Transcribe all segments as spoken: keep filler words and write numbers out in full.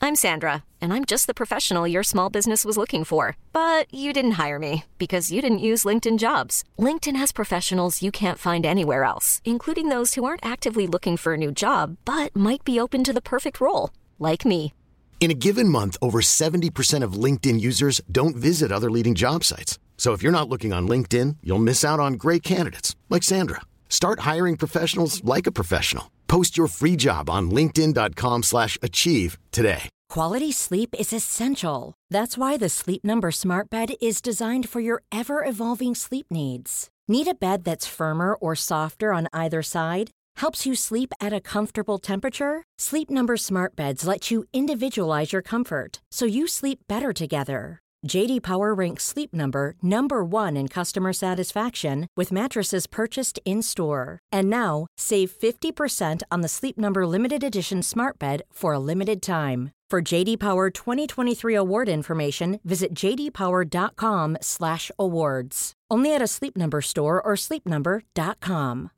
I'm Sandra, and I'm just the professional your small business was looking for. But you didn't hire me because you didn't use LinkedIn Jobs. LinkedIn has professionals you can't find anywhere else, including those who aren't actively looking for a new job, but might be open to the perfect role, like me. In a given month, over seventy percent of LinkedIn users don't visit other leading job sites. So if you're not looking on LinkedIn, you'll miss out on great candidates like Sandra. Start hiring professionals like a professional. Post your free job on linkedin dot com slash achieve today. Quality sleep is essential. That's why the Sleep Number Smart Bed is designed for your ever-evolving sleep needs. Need a bed that's firmer or softer on either side? Helps you sleep at a comfortable temperature? Sleep Number Smart Beds let you individualize your comfort, so you sleep better together. J D Power ranks Sleep Number number one in customer satisfaction with mattresses purchased in-store. And now, save fifty percent on the Sleep Number Limited Edition Smart Bed for a limited time. For J D Power twenty twenty-three award information, visit j d power dot com slash awards. Only at a Sleep Number store or sleep number dot com.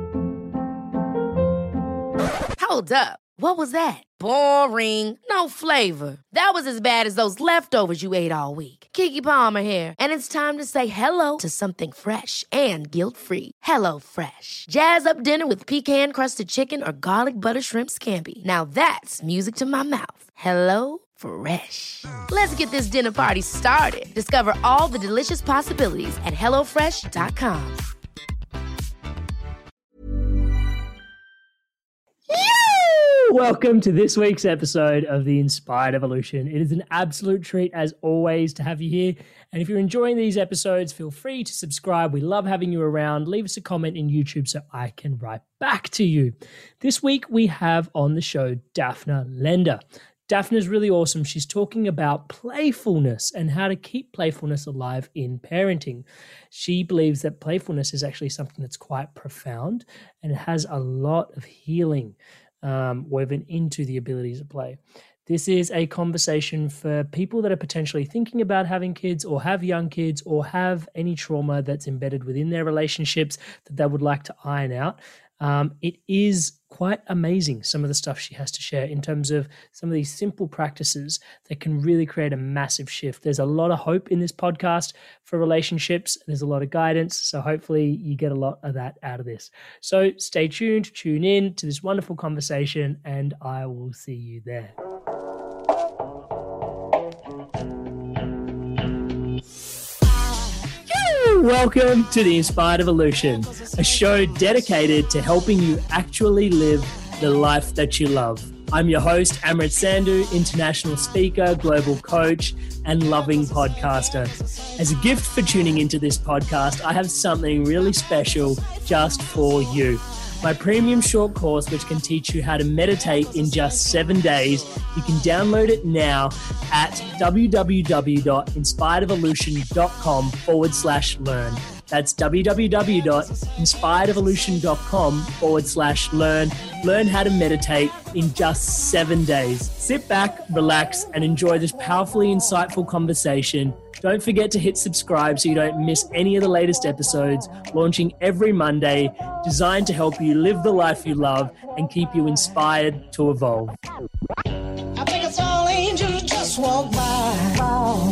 Hold up. What was that? Boring. No flavor. That was as bad as those leftovers you ate all week. Keke Palmer here, and it's time to say hello to something fresh and guilt-free. Hello Fresh. Jazz up dinner with pecan-crusted chicken or garlic butter shrimp scampi. Now that's music to my mouth. Hello Fresh. Let's get this dinner party started. Discover all the delicious possibilities at hello fresh dot com. Welcome to this week's episode of The Inspired Evolution. It is an absolute treat, as always, to have you here. And if you're enjoying these episodes, feel free to subscribe. We love having you around. Leave us a comment in YouTube so I can write back to you. This week, we have on the show Daphna Lender. Daphna's really awesome. She's talking about playfulness and how to keep playfulness alive in parenting. She believes that playfulness is actually something that's quite profound and it has a lot of healing um, woven into the abilities of play. This is a conversation for people that are potentially thinking about having kids or have young kids or have any trauma that's embedded within their relationships that they would like to iron out. Um, it is quite amazing, some of the stuff she has to share in terms of some of these simple practices that can really create a massive shift. There's a lot of hope in this podcast for relationships. There's a lot of guidance. So hopefully you get a lot of that out of this. So stay tuned, tune in to this wonderful conversation, and I will see you there. Welcome to The Inspired Evolution, a show dedicated to helping you actually live the life that you love. I'm your host, Amrit Sandhu, international speaker, global coach, and loving podcaster. As a gift for tuning into this podcast, I have something really special just for you. My premium short course, which can teach you how to meditate in just seven days. You can download it now at www.inspiredevolution.com forward slash learn. That's www.inspiredevolution.com forward slash learn. Learn how to meditate in just seven days. Sit back, relax, and enjoy this powerfully insightful conversation. Don't forget to hit subscribe so you don't miss any of the latest episodes, launching every Monday, designed to help you live the life you love and keep you inspired to evolve. I think it's all angels just walk by.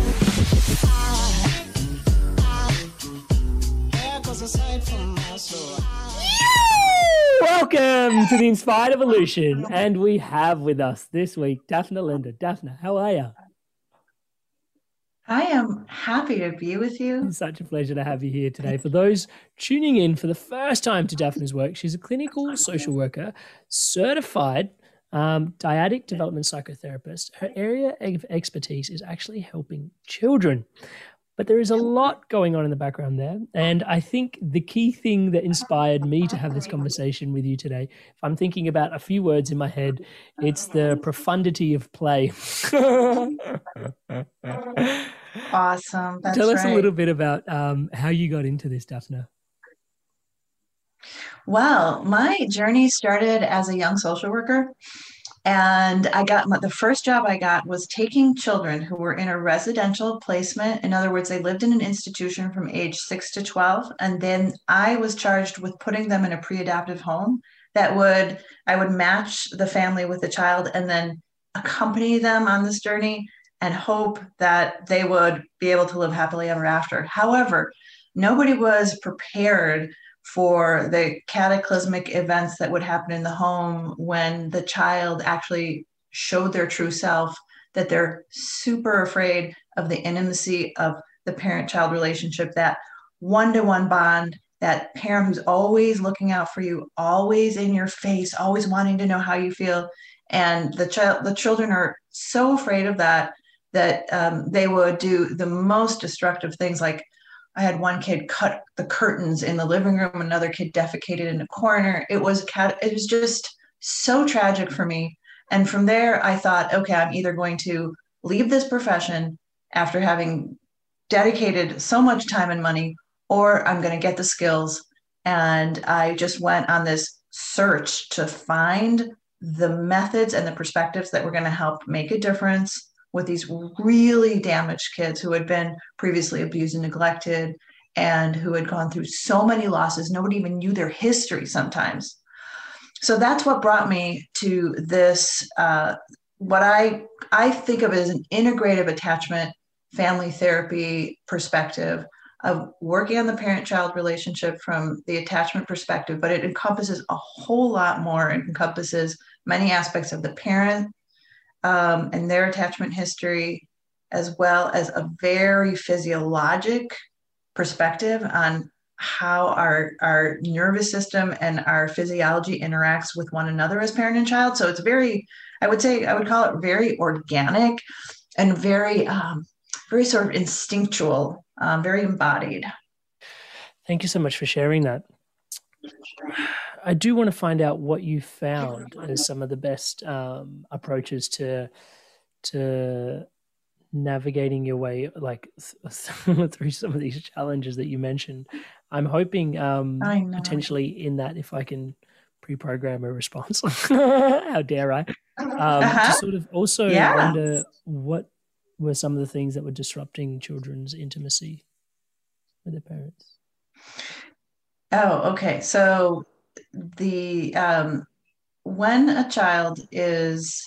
Welcome to The Inspired Evolution, and we have with us this week Daphna Lender. Daphna, how are you? I am happy to be with you. It's such a pleasure to have you here today. For those tuning in for the first time to Daphna's work, she's a clinical social worker, certified um, dyadic development psychotherapist. Her area of expertise is actually helping children. But there is a lot going on in the background there. And I think the key thing that inspired me to have this conversation with you today, if I'm thinking about a few words in my head, it's the profundity of play. Awesome. That's Tell us right. a little bit about um, how you got into this, Daphna. Well, my journey started as a young social worker. And I got my, the first job I got was taking children who were in a residential placement. In other words, they lived in an institution from age six to twelve. And then I was charged with putting them in a pre-adoptive home that would, I would match the family with the child and then accompany them on this journey and hope that they would be able to live happily ever after. However, nobody was prepared for the cataclysmic events that would happen in the home when the child actually showed their true self, that they're super afraid of the intimacy of the parent-child relationship, that one-to-one bond, that parent who's always looking out for you, always in your face, always wanting to know how you feel. And the child, the children are so afraid of that, that um, they would do the most destructive things. Like, I had one kid cut the curtains in the living room, another kid defecated in a corner. It was cat. It was just so tragic for me. And from there, I thought, okay, I'm either going to leave this profession after having dedicated so much time and money, or I'm going to get the skills. And I just went on this search to find the methods and the perspectives that were going to help make a difference with these really damaged kids who had been previously abused and neglected, and who had gone through so many losses. Nobody even knew their history sometimes. So that's what brought me to this, uh, what I, I think of as an integrative attachment family therapy perspective of working on the parent-child relationship from the attachment perspective, but it encompasses a whole lot more. It encompasses many aspects of the parent um, and their attachment history, as well as a very physiologic perspective on how our, our nervous system and our physiology interacts with one another as parent and child. So it's very, I would say, I would call it very organic and very, um, very sort of instinctual, um, very embodied. Thank you so much for sharing that. I do want to find out what you found as some of the best um, approaches to to navigating your way, like th- through some of these challenges that you mentioned. I'm hoping um, potentially in that, if I can pre-program a response, how dare I, um, uh-huh. to sort of also yeah. wonder what were some of the things that were disrupting children's intimacy with their parents. Oh, okay. So the um, when a child is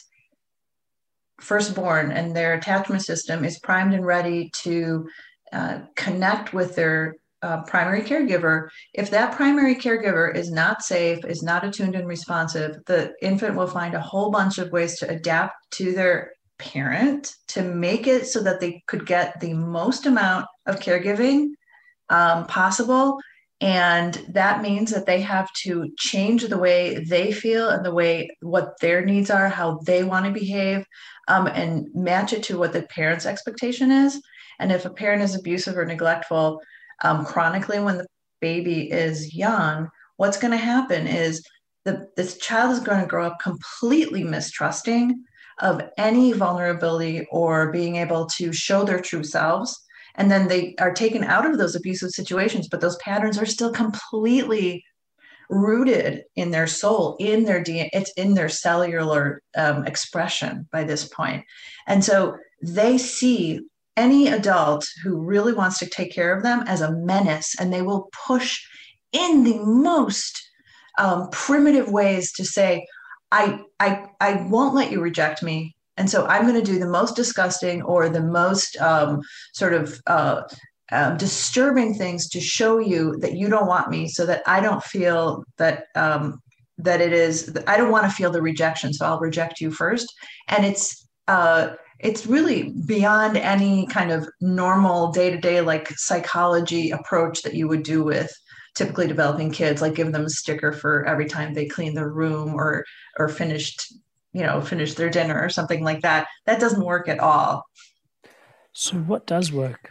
first born and their attachment system is primed and ready to uh, connect with their uh, primary caregiver, if that primary caregiver is not safe, is not attuned and responsive, the infant will find a whole bunch of ways to adapt to their parent to make it so that they could get the most amount of caregiving um, possible. And that means that they have to change the way they feel and the way what their needs are, how they want to behave, um, and match it to what the parent's expectation is. And if a parent is abusive or neglectful um, chronically when the baby is young, what's going to happen is the, this child is going to grow up completely mistrusting of any vulnerability or being able to show their true selves. And then they are taken out of those abusive situations, but those patterns are still completely rooted in their soul, in their D N A, it's in their cellular um, expression by this point. And so they see any adult who really wants to take care of them as a menace, and they will push in the most um, primitive ways to say, I, I, I won't let you reject me. And so I'm going to do the most disgusting or the most um, sort of uh, uh, disturbing things to show you that you don't want me, so that I don't feel that um, that it is, I don't want to feel the rejection. So I'll reject you first. And it's uh, it's really beyond any kind of normal day-to-day like psychology approach that you would do with typically developing kids, like give them a sticker for every time they clean their room or or finished you know, finish their dinner or something like that. That doesn't work at all. So what does work?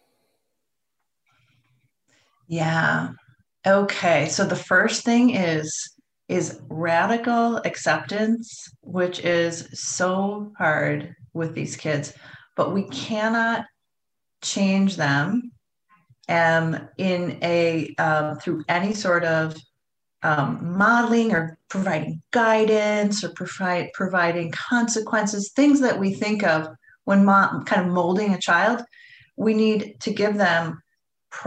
Yeah. Okay. So the first thing is, is radical acceptance, which is so hard with these kids, but we cannot change them um, in a, um, through any sort of Um, modeling or providing guidance or provide, providing consequences, things that we think of when mo- kind of molding a child. We need to give them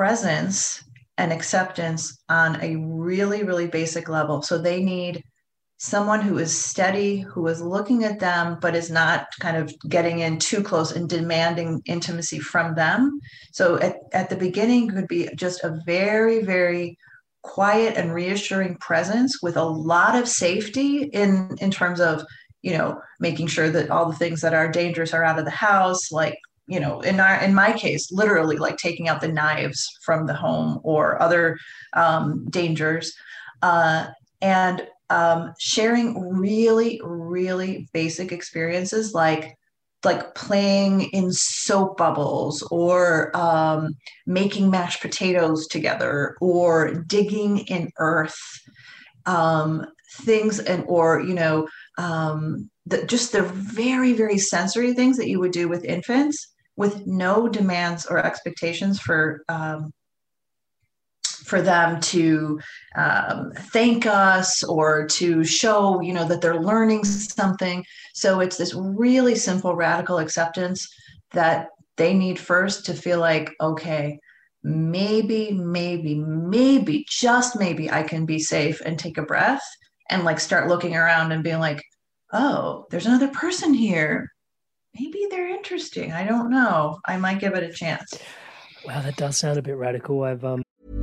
presence and acceptance on a really, really basic level. So they need someone who is steady, who is looking at them, but is not kind of getting in too close and demanding intimacy from them. So at, at the beginning could be just a very, very quiet and reassuring presence with a lot of safety in, in terms of, you know, making sure that all the things that are dangerous are out of the house, like, you know, in our, in my case, literally like taking out the knives from the home or other um, dangers, uh, and um, sharing really, really basic experiences like like playing in soap bubbles or um, making mashed potatoes together or digging in earth, um, things and or you know um, the, just the very, very sensory things that you would do with infants, with no demands or expectations for um, for them to um, thank us or to show, you know, that they're learning something. So it's this really simple, radical acceptance that they need first to feel like, okay, maybe, maybe, maybe, just maybe I can be safe and take a breath and like start looking around and being like, oh, there's another person here. Maybe they're interesting. I don't know. I might give it a chance. Wow, that does sound a bit radical. I've um.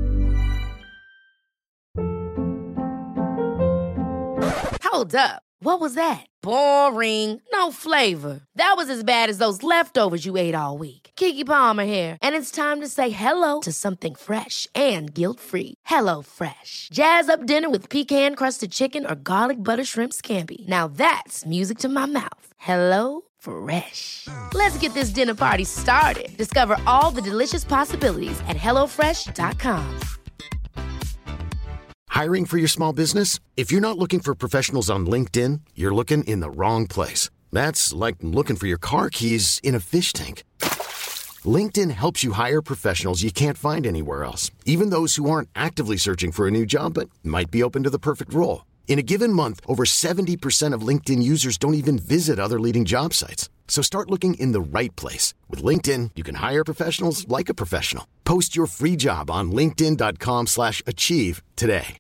Hold up. What was that? Boring. No flavor. That was as bad as those leftovers you ate all week. Keke Palmer here. And it's time to say hello to something fresh and guilt-free. Hello Fresh. Jazz up dinner with pecan-crusted chicken or garlic butter shrimp scampi. Now that's music to my mouth. Hello Fresh. Let's get this dinner party started. Discover all the delicious possibilities at hello fresh dot com. Hiring for your small business? If you're not looking for professionals on LinkedIn, you're looking in the wrong place. That's like looking for your car keys in a fish tank. LinkedIn helps you hire professionals you can't find anywhere else, even those who aren't actively searching for a new job but might be open to the perfect role. In a given month, over seventy percent of LinkedIn users don't even visit other leading job sites. So start looking in the right place. With LinkedIn, you can hire professionals like a professional. Post your free job on linkedin dot com slash achieve today.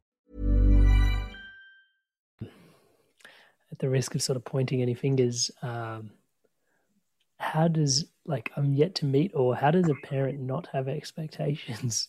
At the risk of sort of pointing any fingers, um, how does, like, I'm yet to meet, or how does a parent not have expectations?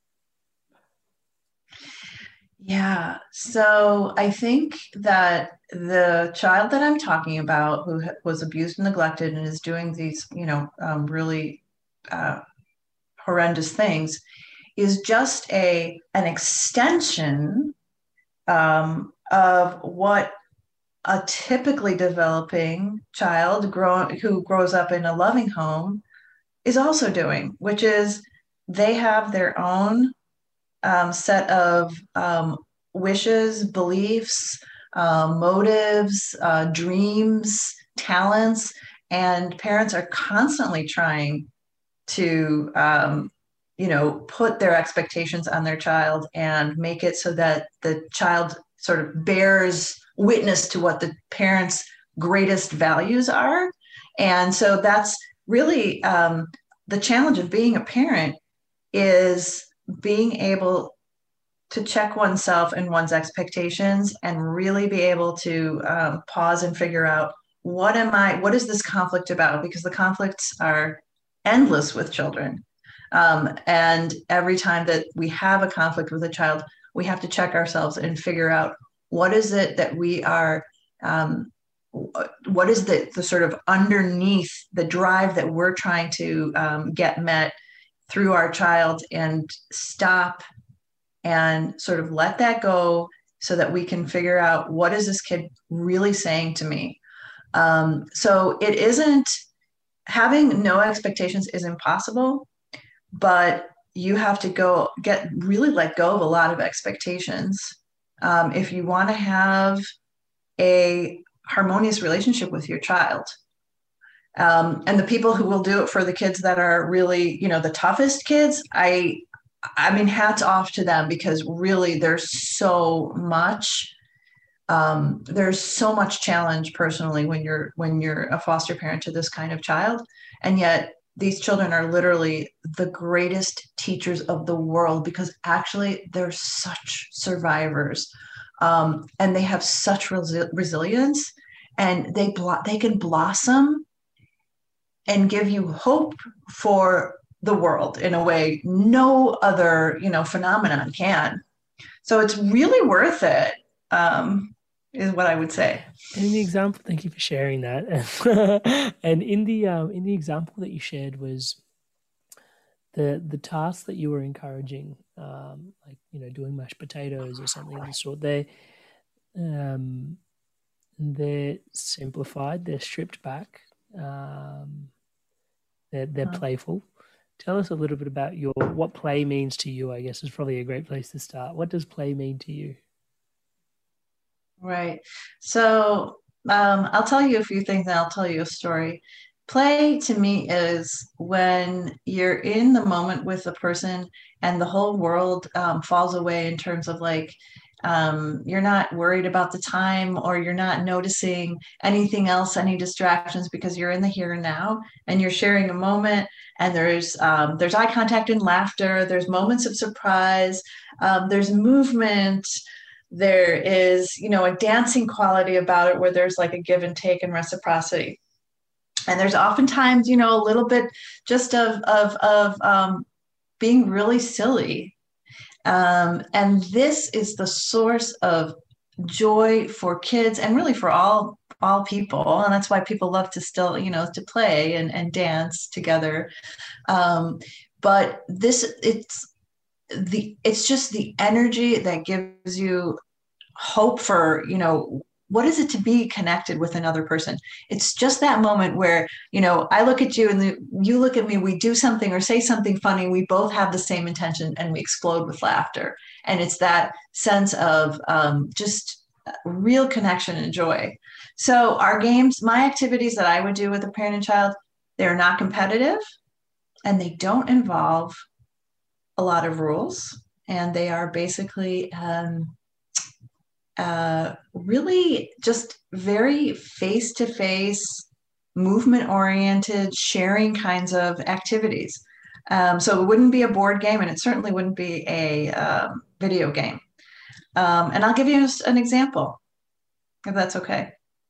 Yeah. So I think that the child that I'm talking about who was abused and neglected and is doing these, you know, um, really uh, horrendous things is just a an extension um, of what a typically developing child grow, who grows up in a loving home is also doing, which is they have their own um, set of um, wishes, beliefs, uh, motives, uh, dreams, talents, and parents are constantly trying to, um, you know, put their expectations on their child and make it so that the child sort of bears witness to what the parents' greatest values are. And so that's really um, the challenge of being a parent, is being able to check oneself and one's expectations and really be able to um, pause and figure out, what am I, what is this conflict about? Because the conflicts are endless with children. Um, and every time that we have a conflict with a child, we have to check ourselves and figure out, what is it that we are, um, what is the, the sort of underneath the drive that we're trying to um, get met through our child, and stop and sort of let that go so that we can figure out, what is this kid really saying to me? Um, so it isn't, having no expectations is impossible, but you have to go get really let go of a lot of expectations. Um, if you want to have a harmonious relationship with your child. Um, and the people who will do it for the kids that are really, you know, the toughest kids, I, I mean, hats off to them, because really there's so much, um, there's so much challenge personally when you're, when you're a foster parent to this kind of child. And yet these children are literally the greatest teachers of the world, because actually they're such survivors Um, and they have such resi- resilience, and they blo- they can blossom and give you hope for the world in a way no other, you know, phenomenon can. So it's really worth it, um, is what I would say. And in the example, thank you for sharing that. And in the um, in the example that you shared was the the task that you were encouraging, um, like, you know, doing mashed potatoes or something of the sort. They um, they're simplified, they're stripped back, um, they're they're Uh-huh. playful. Tell us a little bit about your what play means to you. I guess is probably a great place to start. What does play mean to you? Right. So um, I'll tell you a few things and I'll tell you a story. Play to me is when you're in the moment with a person and the whole world um, falls away in terms of like, um, you're not worried about the time or you're not noticing anything else, any distractions, because you're in the here and now and you're sharing a moment, and there's um, there's eye contact and laughter, there's moments of surprise, um, there's movement, there is, you know, a dancing quality about it where there's like a give and take and reciprocity. And there's oftentimes, you know, a little bit just of of of um, being really silly. Um, and this is the source of joy for kids and really for all all people. And that's why people love to still, you know, to play and, and dance together. Um, but this, it's the it's just the energy that gives you hope for, you know, what is it to be connected with another person? It's just that moment where, you know, I look at you and the, you look at me, we do something or say something funny, we both have the same intention and we explode with laughter. And it's that sense of um, just real connection and joy. So our games, my activities that I would do with a parent and child, they're not competitive and they don't involve a lot of rules. And they are basically um, uh, really just very face-to-face, movement-oriented, sharing kinds of activities. Um, so it wouldn't be a board game, and it certainly wouldn't be a um, video game. Um, and I'll give you an example, if that's okay.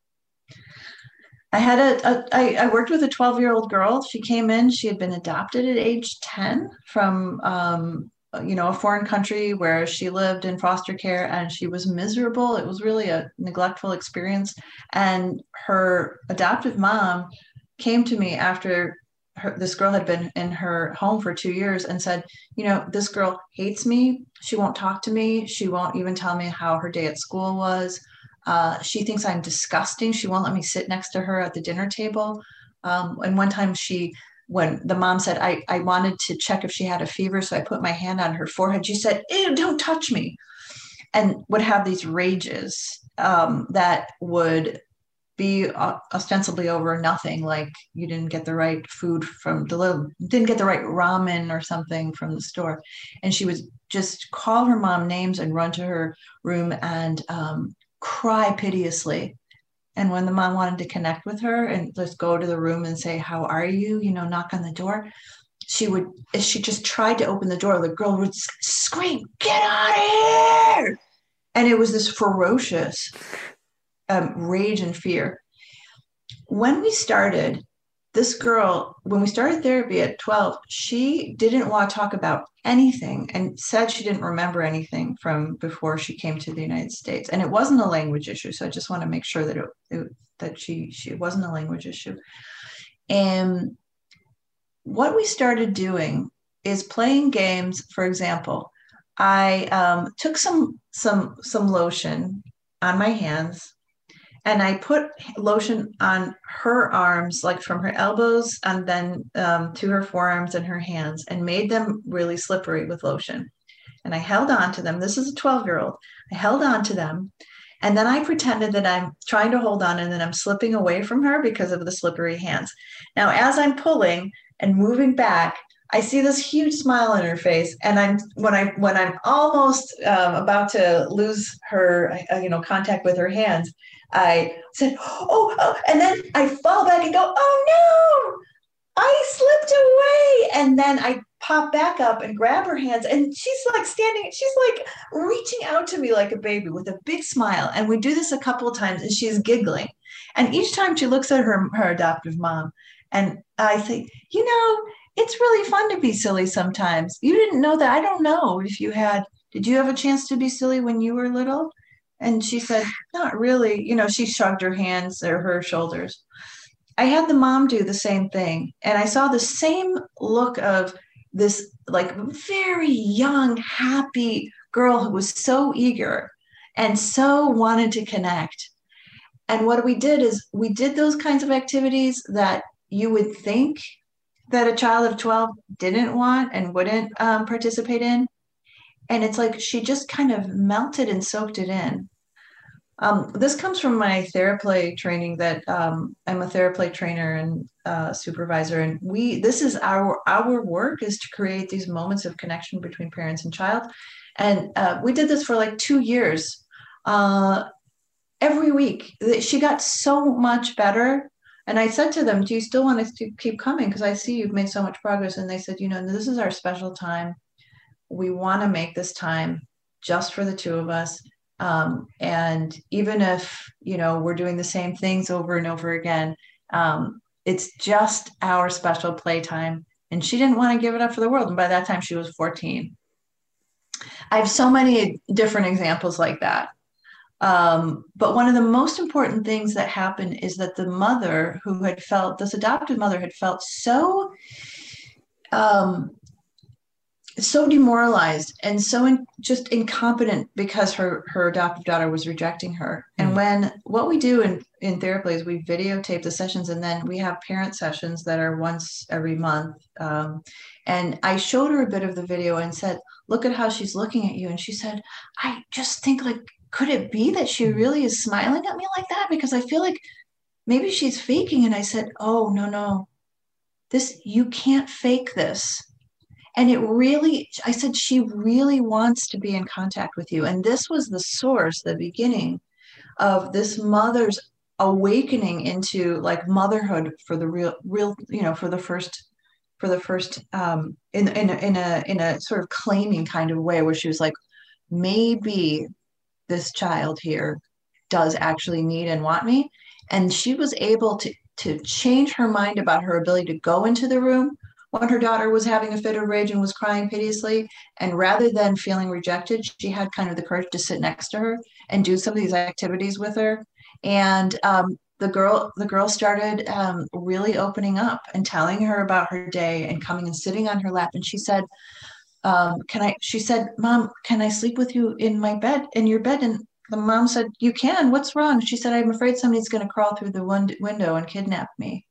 I had a, a I, I worked with a twelve-year-old girl. She came in. She had been adopted at age ten from um, you know, a foreign country where she lived in foster care, and she was miserable. It was really a neglectful experience. And her adoptive mom came to me after her, this girl had been in her home for two years and said, you know, this girl hates me. She won't talk to me. She won't even tell me how her day at school was. Uh, she thinks I'm disgusting. She won't let me sit next to her at the dinner table. Um, and one time she when the mom said, I, I wanted to check if she had a fever, so I put my hand on her forehead. She said, ew, don't touch me, and would have these rages um, that would be ostensibly over nothing, like you didn't get the right food from the didn't get the right ramen or something from the store. And she would just call her mom names and run to her room and um, cry piteously. And when the mom wanted to connect with her and just go to the room and say, how are you? You know, knock on the door. She would, if she just tried to open the door, the girl would scream, get out of here. And it was this ferocious um, rage and fear. When we started, this girl, when we started therapy at twelve, she didn't want to talk about anything and said she didn't remember anything from before she came to the United States. And it wasn't a language issue. So I just want to make sure that it, it that she, she it wasn't a language issue. And what we started doing is playing games. For example, I um, took some some some lotion on my hands, and I put lotion on her arms, like from her elbows and then um, to her forearms and her hands, and made them really slippery with lotion. And I held on to them. This is a twelve-year-old. I held on to them. And then I pretended that I'm trying to hold on and then I'm slipping away from her because of the slippery hands. Now, as I'm pulling and moving back, I see this huge smile on her face. And I'm when I when I'm almost um, about to lose her, uh, you know, contact with her hands, I said, oh, oh, and then I fall back and go, oh no, I slipped away. And then I pop back up and grab her hands. And she's like standing, she's like reaching out to me like a baby with a big smile. And we do this a couple of times and she's giggling. And each time she looks at her, her adoptive mom. And I think, you know, it's really fun to be silly sometimes. You didn't know that. I don't know if you had, did you have a chance to be silly when you were little? And she said, not really. You know, she shrugged her hands or her shoulders. I had the mom do the same thing. And I saw the same look of this like very young, happy girl who was so eager and so wanted to connect. And what we did is we did those kinds of activities that you would think that a child of twelve didn't want and wouldn't um, participate in. And it's like she just kind of melted and soaked it in. Um, this comes from my TheraPlay training that um, I'm a TheraPlay trainer and uh, supervisor. And we, this is our, our work is to create these moments of connection between parents and child. And uh, we did this for like two years. Uh, every week, she got so much better. And I said to them, do you still want us to keep coming? Because I see you've made so much progress. And they said, you know, this is our special time. We want to make this time just for the two of us. Um, and even if, you know, we're doing the same things over and over again, um, it's just our special playtime. And she didn't want to give it up for the world. And by that time she was fourteen. I have so many different examples like that. Um, but one of the most important things that happened is that the mother who had felt, this adopted mother had felt so, um, so demoralized and so in, just incompetent because her, her adoptive daughter was rejecting her. And mm. when, what we do in, in therapy is we videotape the sessions and then we have parent sessions that are once every month. Um, and I showed her a bit of the video and said, look at how she's looking at you. And she said, I just think like, could it be that she really is smiling at me like that? Because I feel like maybe she's faking. And I said, oh, no, no, this, you can't fake this. And it really, I said, she really wants to be in contact with you. And this was the source, the beginning of this mother's awakening into like motherhood for the real, real, you know, for the first, for the first, um, in, in, a, in a, in a sort of claiming kind of way where she was like, maybe this child here does actually need and want me. And she was able to, to change her mind about her ability to go into the room when her daughter was having a fit of rage and was crying piteously. And rather than feeling rejected, she had kind of the courage to sit next to her and do some of these activities with her. And um, the girl, the girl started um, really opening up and telling her about her day and coming and sitting on her lap. And she said, um, can I, she said, Mom, can I sleep with you in my bed, in your bed? And the mom said, you can, what's wrong? She said, I'm afraid somebody's going to crawl through the win- window and kidnap me.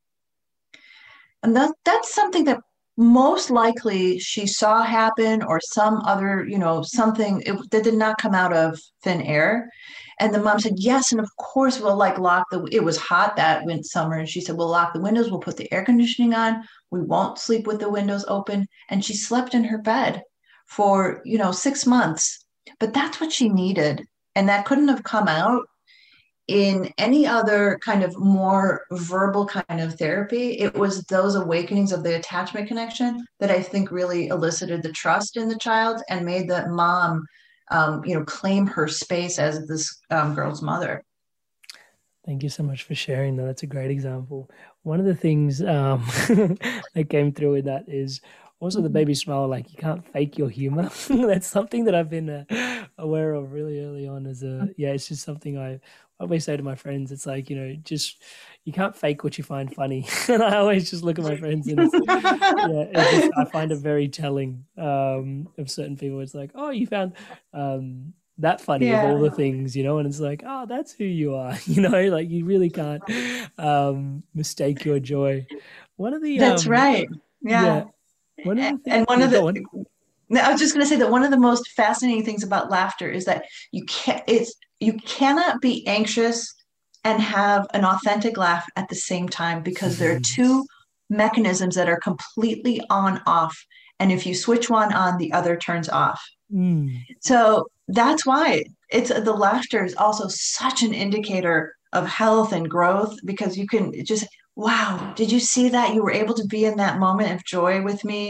And that, that's something that most likely she saw happen or some other, you know, something it, that did not come out of thin air. And the mom said, yes. And of course we'll like lock the, it was hot that winter summer. And she said, we'll lock the windows. We'll put the air conditioning on. We won't sleep with the windows open. And she slept in her bed for, you know, six months, but that's what she needed. And that couldn't have come out in any other kind of more verbal kind of therapy. It was those awakenings of the attachment connection that I think really elicited the trust in the child and made the mom, um, you know, claim her space as this um, girl's mother. Thank you so much for sharing that. That's a great example. One of the things um, that came through in that is also the baby smile, like you can't fake your humor. That's something that I've been uh, aware of really early on as a, yeah, it's just something I always say to my friends. It's like, you know, just, you can't fake what you find funny. And I always just look at my friends and it's, yeah, it's just, I find it very telling um, of certain people. It's like, oh, you found um, that funny yeah. of all the things, you know, and it's like, oh, that's who you are. You know, like you really can't um, mistake your joy. One of the, that's um, right. Yeah. yeah. One of the and one of the, I was just going to say that one of the most fascinating things about laughter is that you can't, it's, you cannot be anxious and have an authentic laugh at the same time because there are two mechanisms that are completely on off. And if you switch one on, the other turns off. Mm. So that's why it's the laughter is also such an indicator of health and growth because you can just, wow, did you see that? You were able to be in that moment of joy with me.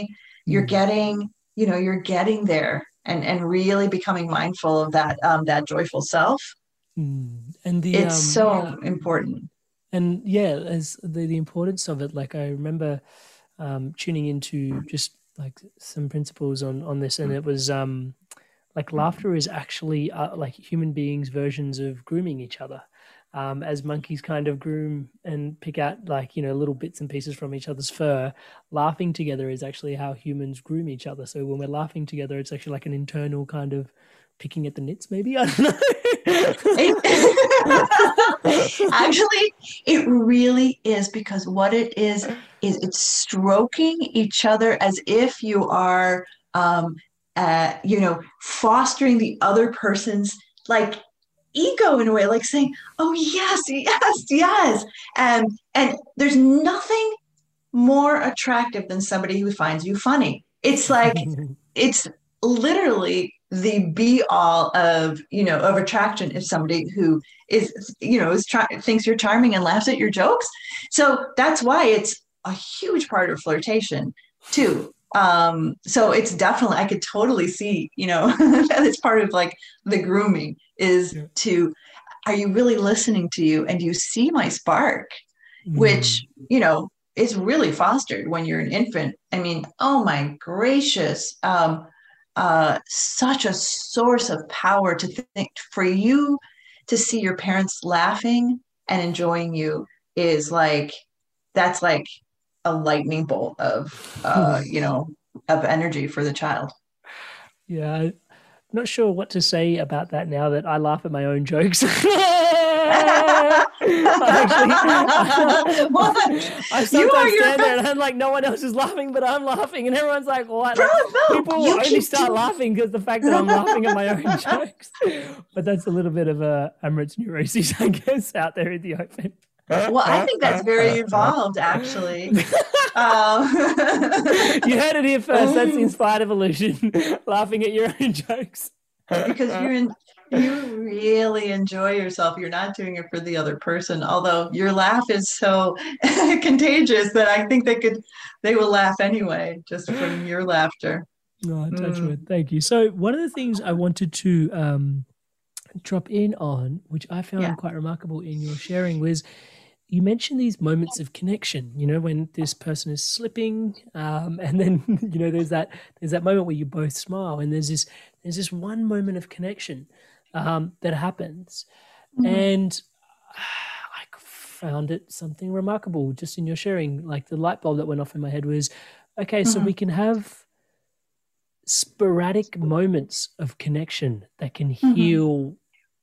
you're Mm. getting, you know, you're getting there and, and really becoming mindful of that, um, that joyful self. Mm. And the, It's um, so important. and yeah, as the, the importance of it, like I remember um, tuning into just like some principles on, on this, and it was um, like laughter is actually uh, like human beings' versions of grooming each other. Um, as monkeys kind of groom and pick out like, you know, little bits and pieces from each other's fur, laughing together is actually how humans groom each other. So when we're laughing together, it's actually like an internal kind of picking at the nits, maybe. I don't know. Actually, it really is, because what it is, is it's stroking each other as if you are, um, uh, you know, fostering the other person's like ego in a way, like saying, oh, yes, yes, yes. And, and there's nothing more attractive than somebody who finds you funny. It's like, it's literally the be all of, you know, of attraction is somebody who is, you know, is try- thinks you're charming and laughs at your jokes. So that's why it's a huge part of flirtation too. Um, so it's definitely, I could totally see, you know, that it's part of like the grooming is yeah. to, are you really listening to you? And you see my spark, mm. which, you know, is really fostered when you're an infant. I mean, oh my gracious, um, uh, such a source of power to think for you to see your parents laughing and enjoying you is like, that's like a lightning bolt of, uh, you know, of energy for the child. Yeah. I'm not sure what to say about that now that I laugh at my own jokes. Actually, what? I sometimes stand there and I'm like, no one else is laughing, but I'm laughing, and everyone's like, what? Bro, no, people will only start doing... laughing because the fact that I'm laughing at my own jokes. But that's a little bit of a Amrit's neuroses, I guess, out there in the open. Well, I think that's very evolved, actually. um... You heard it here first. That's the Inspired Evolution, laughing at your own jokes. Because you're in, you really enjoy yourself. You're not doing it for the other person. Although your laugh is so contagious that I think they could, they will laugh anyway, just from your laughter. Oh, touch mm. wood. Thank you. So one of the things I wanted to um, drop in on, which I found yeah. quite remarkable in your sharing, was you mentioned these moments of connection, you know, when this person is slipping, um, and then, you know, there's that, there's that moment where you both smile, and there's this, there's this one moment of connection um, that happens. Mm-hmm. And I found it something remarkable just in your sharing, like the light bulb that went off in my head was, okay, mm-hmm. so we can have sporadic moments of connection that can mm-hmm. heal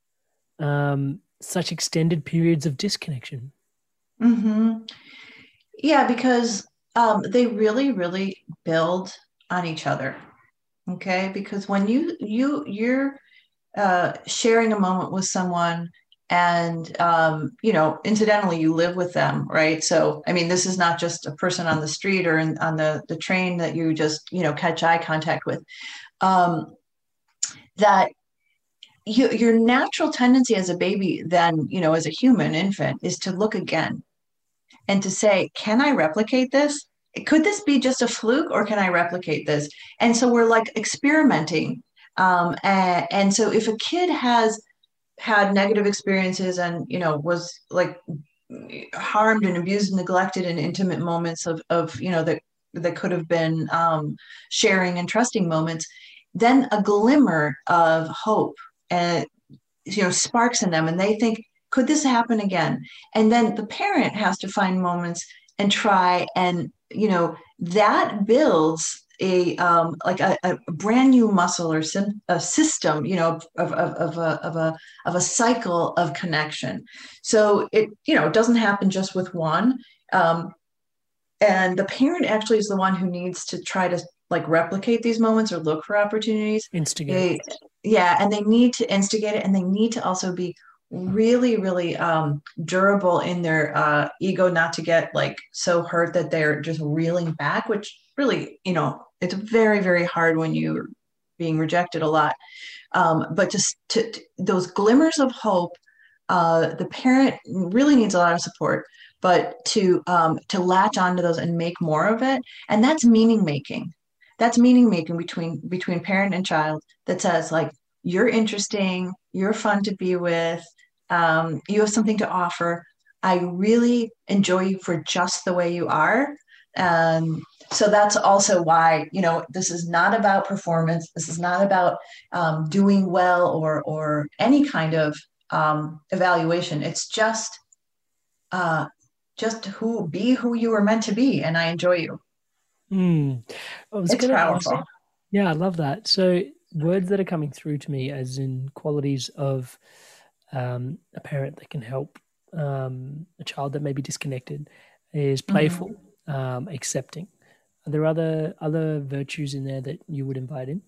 um, such extended periods of disconnection. Mm-hmm. Yeah, because um, they really, really build on each other. Okay, because when you you you're uh, sharing a moment with someone, and um, you know, incidentally, you live with them, right? So, I mean, this is not just a person on the street or in, on the the train that you just you know catch eye contact with. Um, that you, your natural tendency as a baby, then you know, as a human infant, is to look again. And to say, can I replicate this? Could this be just a fluke, or can I replicate this? And so we're like experimenting. Um, and, and so if a kid has had negative experiences and, you know, was like harmed and abused and neglected in intimate moments of, of you know, that, that could have been um, sharing and trusting moments, then a glimmer of hope, uh, you know, sparks in them, and they think, could this happen again? And then the parent has to find moments and try, and, you know, that builds a, um, like a, a brand new muscle or sim- a system, you know, of, of, of, a, of a, of a cycle of connection. So it, you know, it doesn't happen just with one. Um, and the parent actually is the one who needs to try to like replicate these moments or look for opportunities. Instigate. They, yeah. And they need to instigate it. And they need to also be really, really um, durable in their uh, ego, not to get like so hurt that they're just reeling back, which really, you know, it's very, very hard when you're being rejected a lot. Um, but just to, to those glimmers of hope, uh, the parent really needs a lot of support, but to um, to latch onto those and make more of it. And that's meaning making. that's meaning making between between parent and child that says like, you're interesting, you're fun to be with, um, you have something to offer. I really enjoy you for just the way you are. Um, so that's also why, you know, this is not about performance. This is not about um, doing well or or any kind of um, evaluation. It's just uh, just who be who you were meant to be, and I enjoy you. Mm. I was It's gonna powerful. ask, yeah, I love that. So words that are coming through to me as in qualities of um, a parent that can help um, a child that may be disconnected is playful, Mhm. um, accepting. Are there other other virtues in there that you would invite in?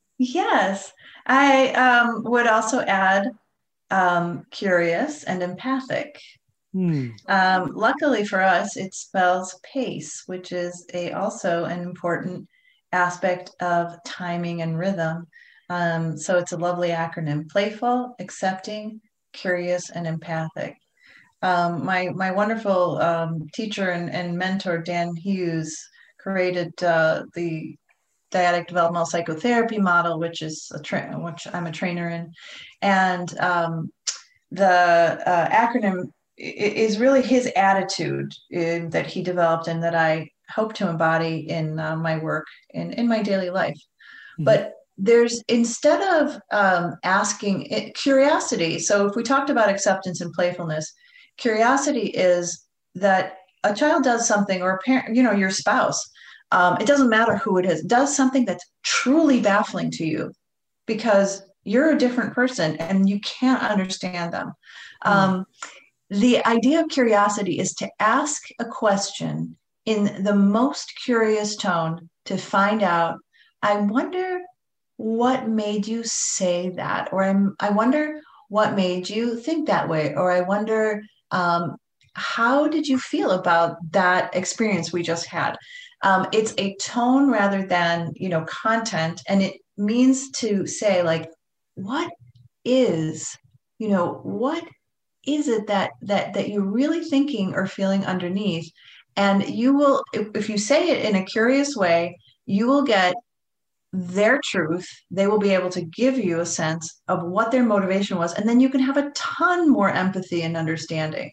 Yes, I um, would also add um, curious and empathic. Hmm. Um, luckily for us, it spells pace, which is a also an important aspect of timing and rhythm. Um, so it's a lovely acronym: playful, accepting, curious, and empathic. Um, my my wonderful um, teacher and, and mentor Dan Hughes created uh, the dyadic developmental psychotherapy model, which is a tra- which I'm a trainer in, and um, the uh, acronym is really his attitude in, that he developed and that I hope to embody in uh, my work in, in my daily life. Mhm. But there's instead of um, asking it, curiosity. So if we talked about acceptance and playfulness, curiosity is that a child does something, or a parent, you know, your spouse, um, it doesn't matter who it is, does something that's truly baffling to you because you're a different person and you can't understand them. Hmm. Um, the idea of curiosity is to ask a question in the most curious tone to find out, I wonder what made you say that, or I'm, I wonder what made you think that way, or I wonder um, how did you feel about that experience we just had. Um, it's a tone rather than, you know, content, and it means to say like, what is, you know, what is it that that that you're really thinking or feeling underneath? And you will, if, if you say it in a curious way, you will get their truth. They will be able to give you a sense of what their motivation was, and then you can have a ton more empathy and understanding.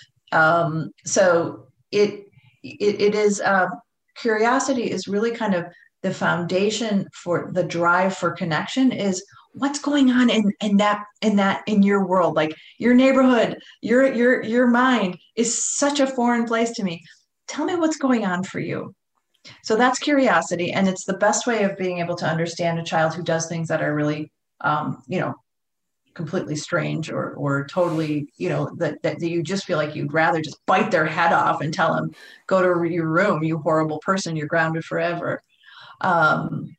Um, so it it, it is uh, curiosity is really kind of the foundation for the drive for connection. Is what's going on in in that in that in your world, like your neighborhood, your your your mind is such a foreign place to me. Tell me what's going on for you. So that's curiosity, and it's the best way of being able to understand a child who does things that are really, um, you know, completely strange or or totally, you know, that that you just feel like you'd rather just bite their head off and tell them, "Go to your room, you horrible person. You're grounded forever." Um,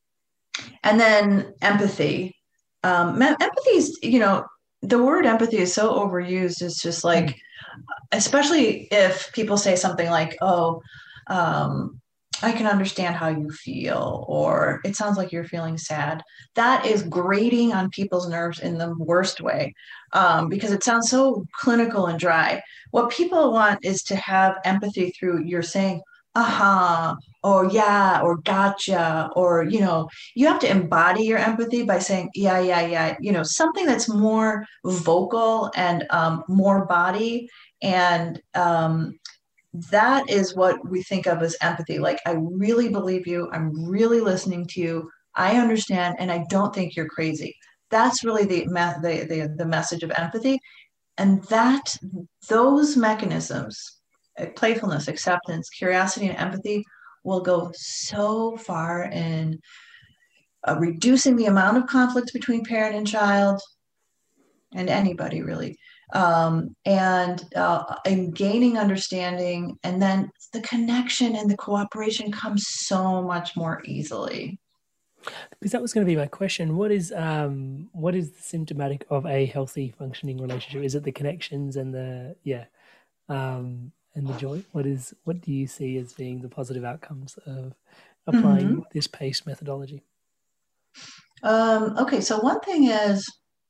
and then empathy. Um, empathy is, you know, the word empathy is so overused. It's just Hmm. like, especially if people say something like, "Oh, um, I can understand how you feel," or "it sounds like you're feeling sad." That is grating on people's nerves in the worst way, um, because it sounds so clinical and dry. What people want is to have empathy through you're saying, "aha," or "yeah," or "gotcha," or, you know, you have to embody your empathy by saying, "yeah, yeah, yeah," you know, something that's more vocal and um, more body. And um, that is what we think of as empathy. Like, I really believe you. I'm really listening to you. I understand, and I don't think you're crazy. That's really the the the, the message of empathy, and that those mechanisms, uh, playfulness, acceptance, curiosity, and empathy, will go so far in uh, reducing the amount of conflict between parent and child, and anybody really, um, and uh, and gaining understanding, and then the connection and the cooperation comes so much more easily. Because that was going to be my question. What is um what is symptomatic of a healthy functioning relationship? Is it the connections and the yeah um and the joy? What is what do you see as being the positive outcomes of Mhm. applying this PACE methodology? Um, okay, so one thing is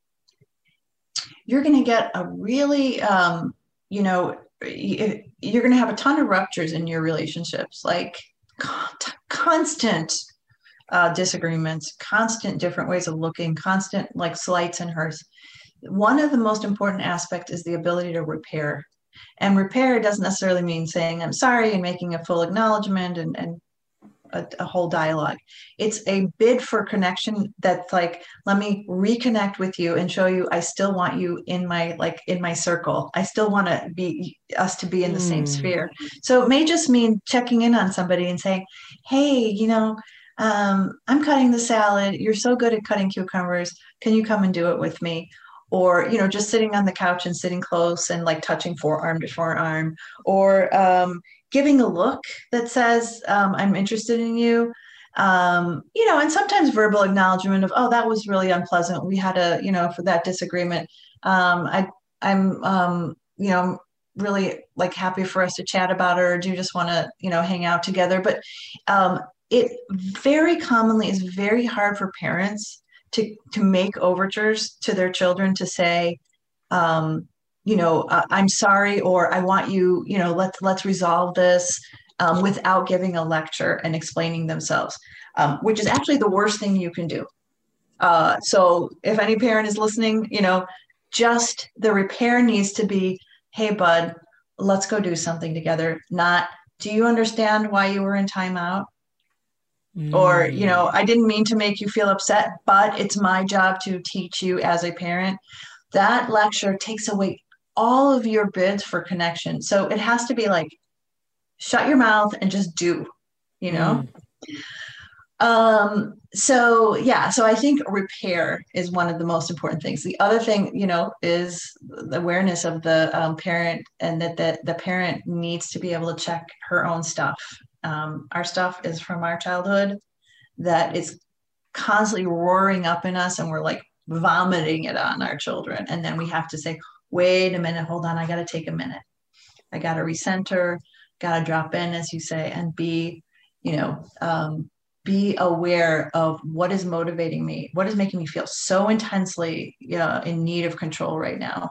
you're going to get a really, um, you know, you're going to have a ton of ruptures in your relationships, like con- constant. uh, disagreements, constant different ways of looking, constant like slights and hurts. One of the most important aspects is the ability to repair. And repair doesn't necessarily mean saying I'm sorry and making a full acknowledgement and, and a, a whole dialogue. It's a bid for connection that's like, let me reconnect with you and show you I still want you in my like in my circle. I still want to be us to be in the mm. same sphere. So it may just mean checking in on somebody and saying, hey, you know, um, I'm cutting the salad. You're so good at cutting cucumbers. Can you come and do it with me? Or, you know, just sitting on the couch and sitting close and like touching forearm to forearm, or um, giving a look that says, um, I'm interested in you. Um, you know, and sometimes verbal acknowledgement of, oh, that was really unpleasant. We had a, you know, for that disagreement. Um, I, I'm, um, you know, really like happy for us to chat about it, or do you just want to, you know, hang out together? But um, it very commonly is very hard for parents to, to make overtures to their children to say, um, you know, uh, I'm sorry, or I want you, you know, let's, let's resolve this um, without giving a lecture and explaining themselves, um, which is actually the worst thing you can do. Uh, so if any parent is listening, you know, just the repair needs to be, hey, bud, let's go do something together. Not, do you understand why you were in timeout? Mm. Or, you know, I didn't mean to make you feel upset, but it's my job to teach you as a parent. That lecture takes away all of your bids for connection. So it has to be like, shut your mouth and just do, you know? Mm. Um, so, yeah, so I think repair is one of the most important things. The other thing, you know, is the awareness of the um, parent, and that the, the parent needs to be able to check her own stuff. Um, our stuff is from our childhood that is constantly roaring up in us, and we're like vomiting it on our children. And then we have to say, wait a minute, hold on, I got to take a minute. I got to recenter, got to drop in, as you say, and be, you know, um, be aware of what is motivating me, what is making me feel so intensely you know, in need of control right now.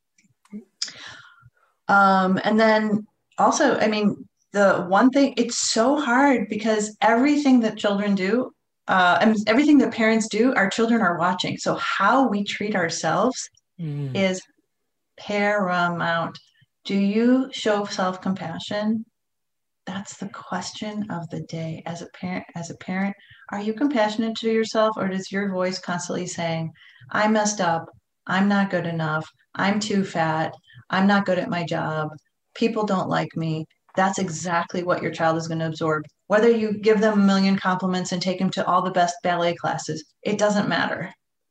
Um, and then also, I mean, the one thing, it's so hard because everything that children do, uh, I mean, everything that parents do, our children are watching. So how we treat ourselves mm. is paramount. Do you show self-compassion? That's the question of the day. As a parent, as a parent, are you compassionate to yourself, or does your voice constantly saying, I messed up, I'm not good enough, I'm too fat, I'm not good at my job, people don't like me? That's exactly what your child is going to absorb. Whether you give them a million compliments and take them to all the best ballet classes, it doesn't matter.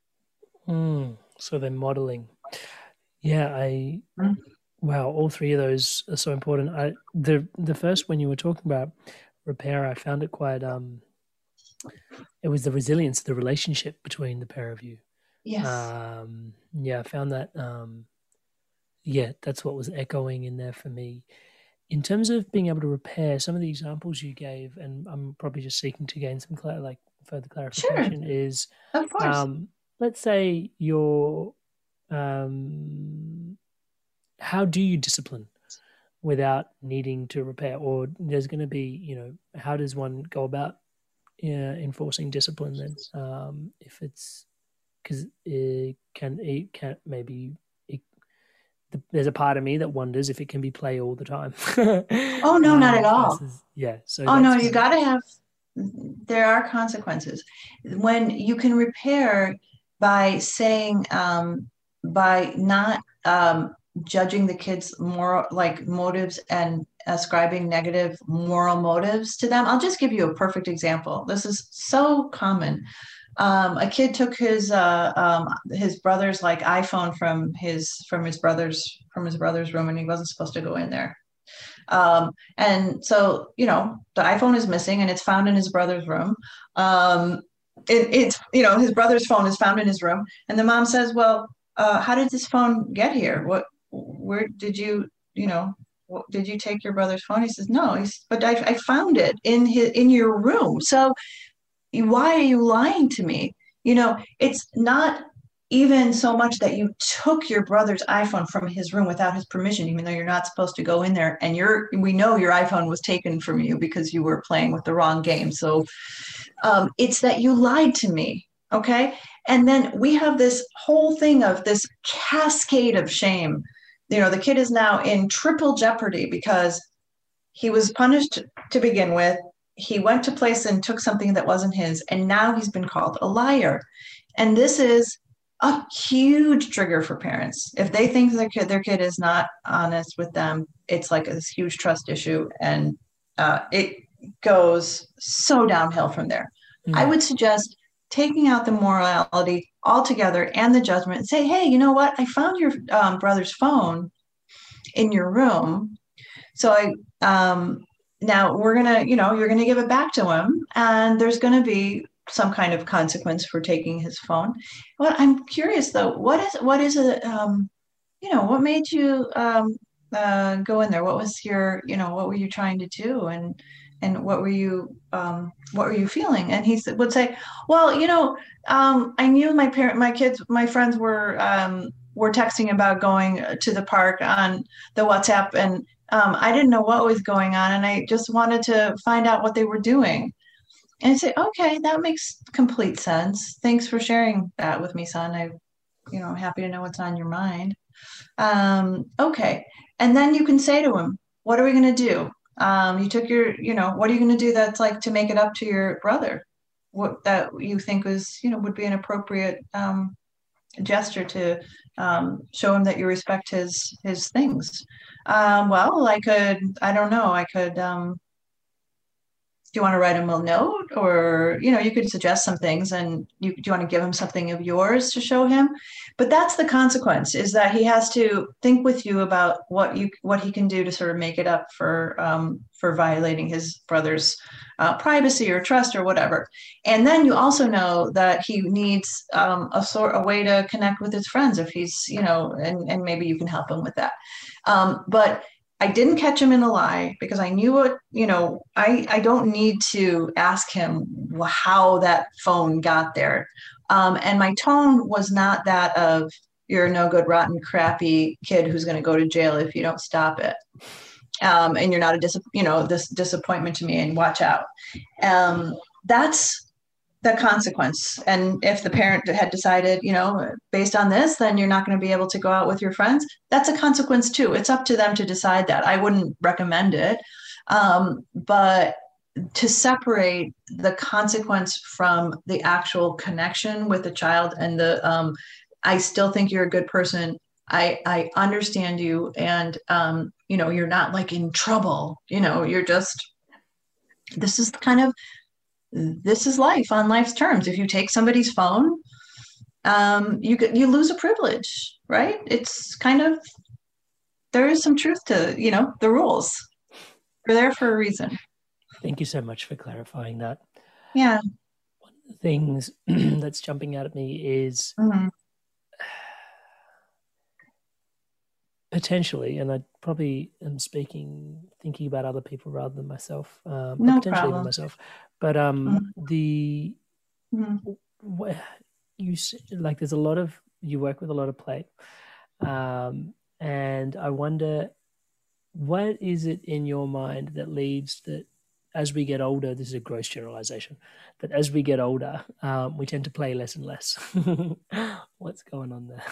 Mm, so they're modeling. Yeah, I... Mm-hmm. Wow, all three of those are so important. I, the the first, when you were talking about repair, I found it quite, um, it was the resilience of the relationship between the pair of you. Yes. Um, yeah, I found that, um, yeah, that's what was echoing in there for me. In terms of being able to repair, some of the examples you gave, and I'm probably just seeking to gain some clar- like further clarification, sure. is, of course. Um, let's say you're, um, how do you discipline without needing to repair? Or there's going to be, you know, how does one go about uh, enforcing discipline then? Um, if it's, because it can, it can maybe, it, the, there's a part of me that wonders if it can be play all the time. Oh, no, um, not at all. Is, yeah. So oh, no, you got to have, there are consequences. When you can repair by saying, um, by not, um, judging the kids' moral like motives and ascribing negative moral motives to them. I'll just give you a perfect example. This is so common. Um, a kid took his uh, um, his brother's like iPhone from his from his brother's from his brother's room, and he wasn't supposed to go in there. Um, and so, you know, the iPhone is missing, and it's found in his brother's room. Um, it, it's you know his brother's phone is found in his room, and the mom says, "Well, uh, how did this phone get here? What?" Where did you, you know, what, did you take your brother's phone? He says, no, he's, but I, I found it in his, in your room. So why are you lying to me? You know, it's not even so much that you took your brother's iPhone from his room without his permission, even though you're not supposed to go in there. And you're, we know your iPhone was taken from you because you were playing with the wrong game. So Um, it's that you lied to me. Okay. And then we have this whole thing of this cascade of shame. You know, the kid is now in triple jeopardy because he was punished to begin with. He went to place and took something that wasn't his, and now he's been called a liar. And this is a huge trigger for parents. If they think their kid, their kid is not honest with them, it's like this huge trust issue, and uh, it goes so downhill from there. Mm. I would suggest taking out the morality altogether and the judgment and say, hey, you know what? I found your um, brother's phone in your room. So I, um, now we're going to, you know, you're going to give it back to him, and there's going to be some kind of consequence for taking his phone. Well, I'm curious though, what is, what is it, um, you know, what made you um, uh, go in there? What was your, you know, what were you trying to do? And, and what were you, um, what were you feeling? And he would say, well, you know, um, I knew my parent, my kids, my friends were, um, were texting about going to the park on the WhatsApp, and um, I didn't know what was going on, and I just wanted to find out what they were doing. And I say, okay, that makes complete sense. Thanks for sharing that with me, son. I, you know, I'm happy to know what's on your mind. Um, okay. And then you can say to him, what are we going to do? Um, you took your, you know, what are you going to do that's like to make it up to your brother? What that you think was, you know, would be an appropriate um, gesture to um, show him that you respect his, his things. Um, well, I could, I don't know, I could, um, do you want to write him a note, or, you know, you could suggest some things, and you, do you want to give him something of yours to show him? But that's the consequence, is that he has to think with you about what you, what he can do to sort of make it up for, um, for violating his brother's uh, privacy or trust or whatever. And then you also know that he needs um, a sort, a way to connect with his friends if he's, you know, and, and maybe you can help him with that. Um, but I didn't catch him in a lie because I knew what, you know, I, I don't need to ask him how that phone got there. Um, and my tone was not that of, you're a no good, rotten, crappy kid who's going to go to jail if you don't stop it. Um, and you're not a, dis- you know, this disappointment to me, and watch out. Um, that's the consequence. And if the parent had decided, you know, based on this, then you're not going to be able to go out with your friends, that's a consequence too. It's up to them to decide that. I wouldn't recommend it. Um, but to separate the consequence from the actual connection with the child and the, um, I still think you're a good person. I, I understand you. And, um, you know, you're not like in trouble, you know, you're just, this is kind of, this is life on life's terms. If you take somebody's phone, um, you you lose a privilege, right? It's kind of, there is some truth to, you know, the rules. They're there for a reason. Thank you so much for clarifying that. Yeah. One of the things that's jumping out at me is mm-hmm. potentially, and I probably am speaking, thinking about other people rather than myself, um, no potentially problem. even myself. But um, mm-hmm. the mm-hmm. what you like, there's a lot of, you work with a lot of play, um, and I wonder, what is it in your mind that leads that as we get older? This is a gross generalization, that as we get older, um, we tend to play less and less. What's going on there?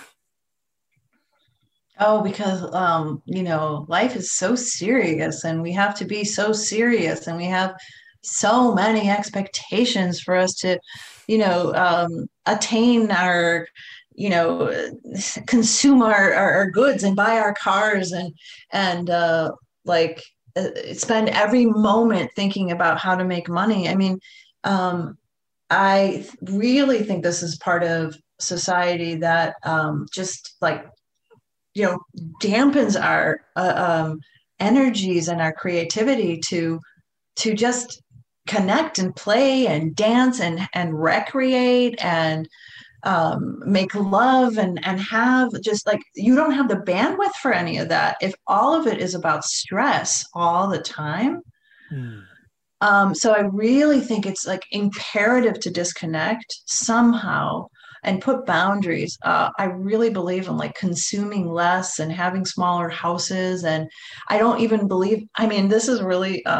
Oh, because, um, you know, life is so serious, and we have to be so serious, and we have so many expectations for us to, you know, um, attain our, you know, consume our, our, our goods and buy our cars, and, and uh, like uh, spend every moment thinking about how to make money. I mean, um, I really think this is part of society that um, just like, you know, dampens our uh, um, energies and our creativity to to just connect and play and dance and and recreate and um, make love and and have just like, you don't have the bandwidth for any of that if all of it is about stress all the time. Hmm. Um, so I really think it's like imperative to disconnect somehow and put boundaries. Uh, I really believe in like consuming less and having smaller houses. And I don't even believe, I mean, this is really um,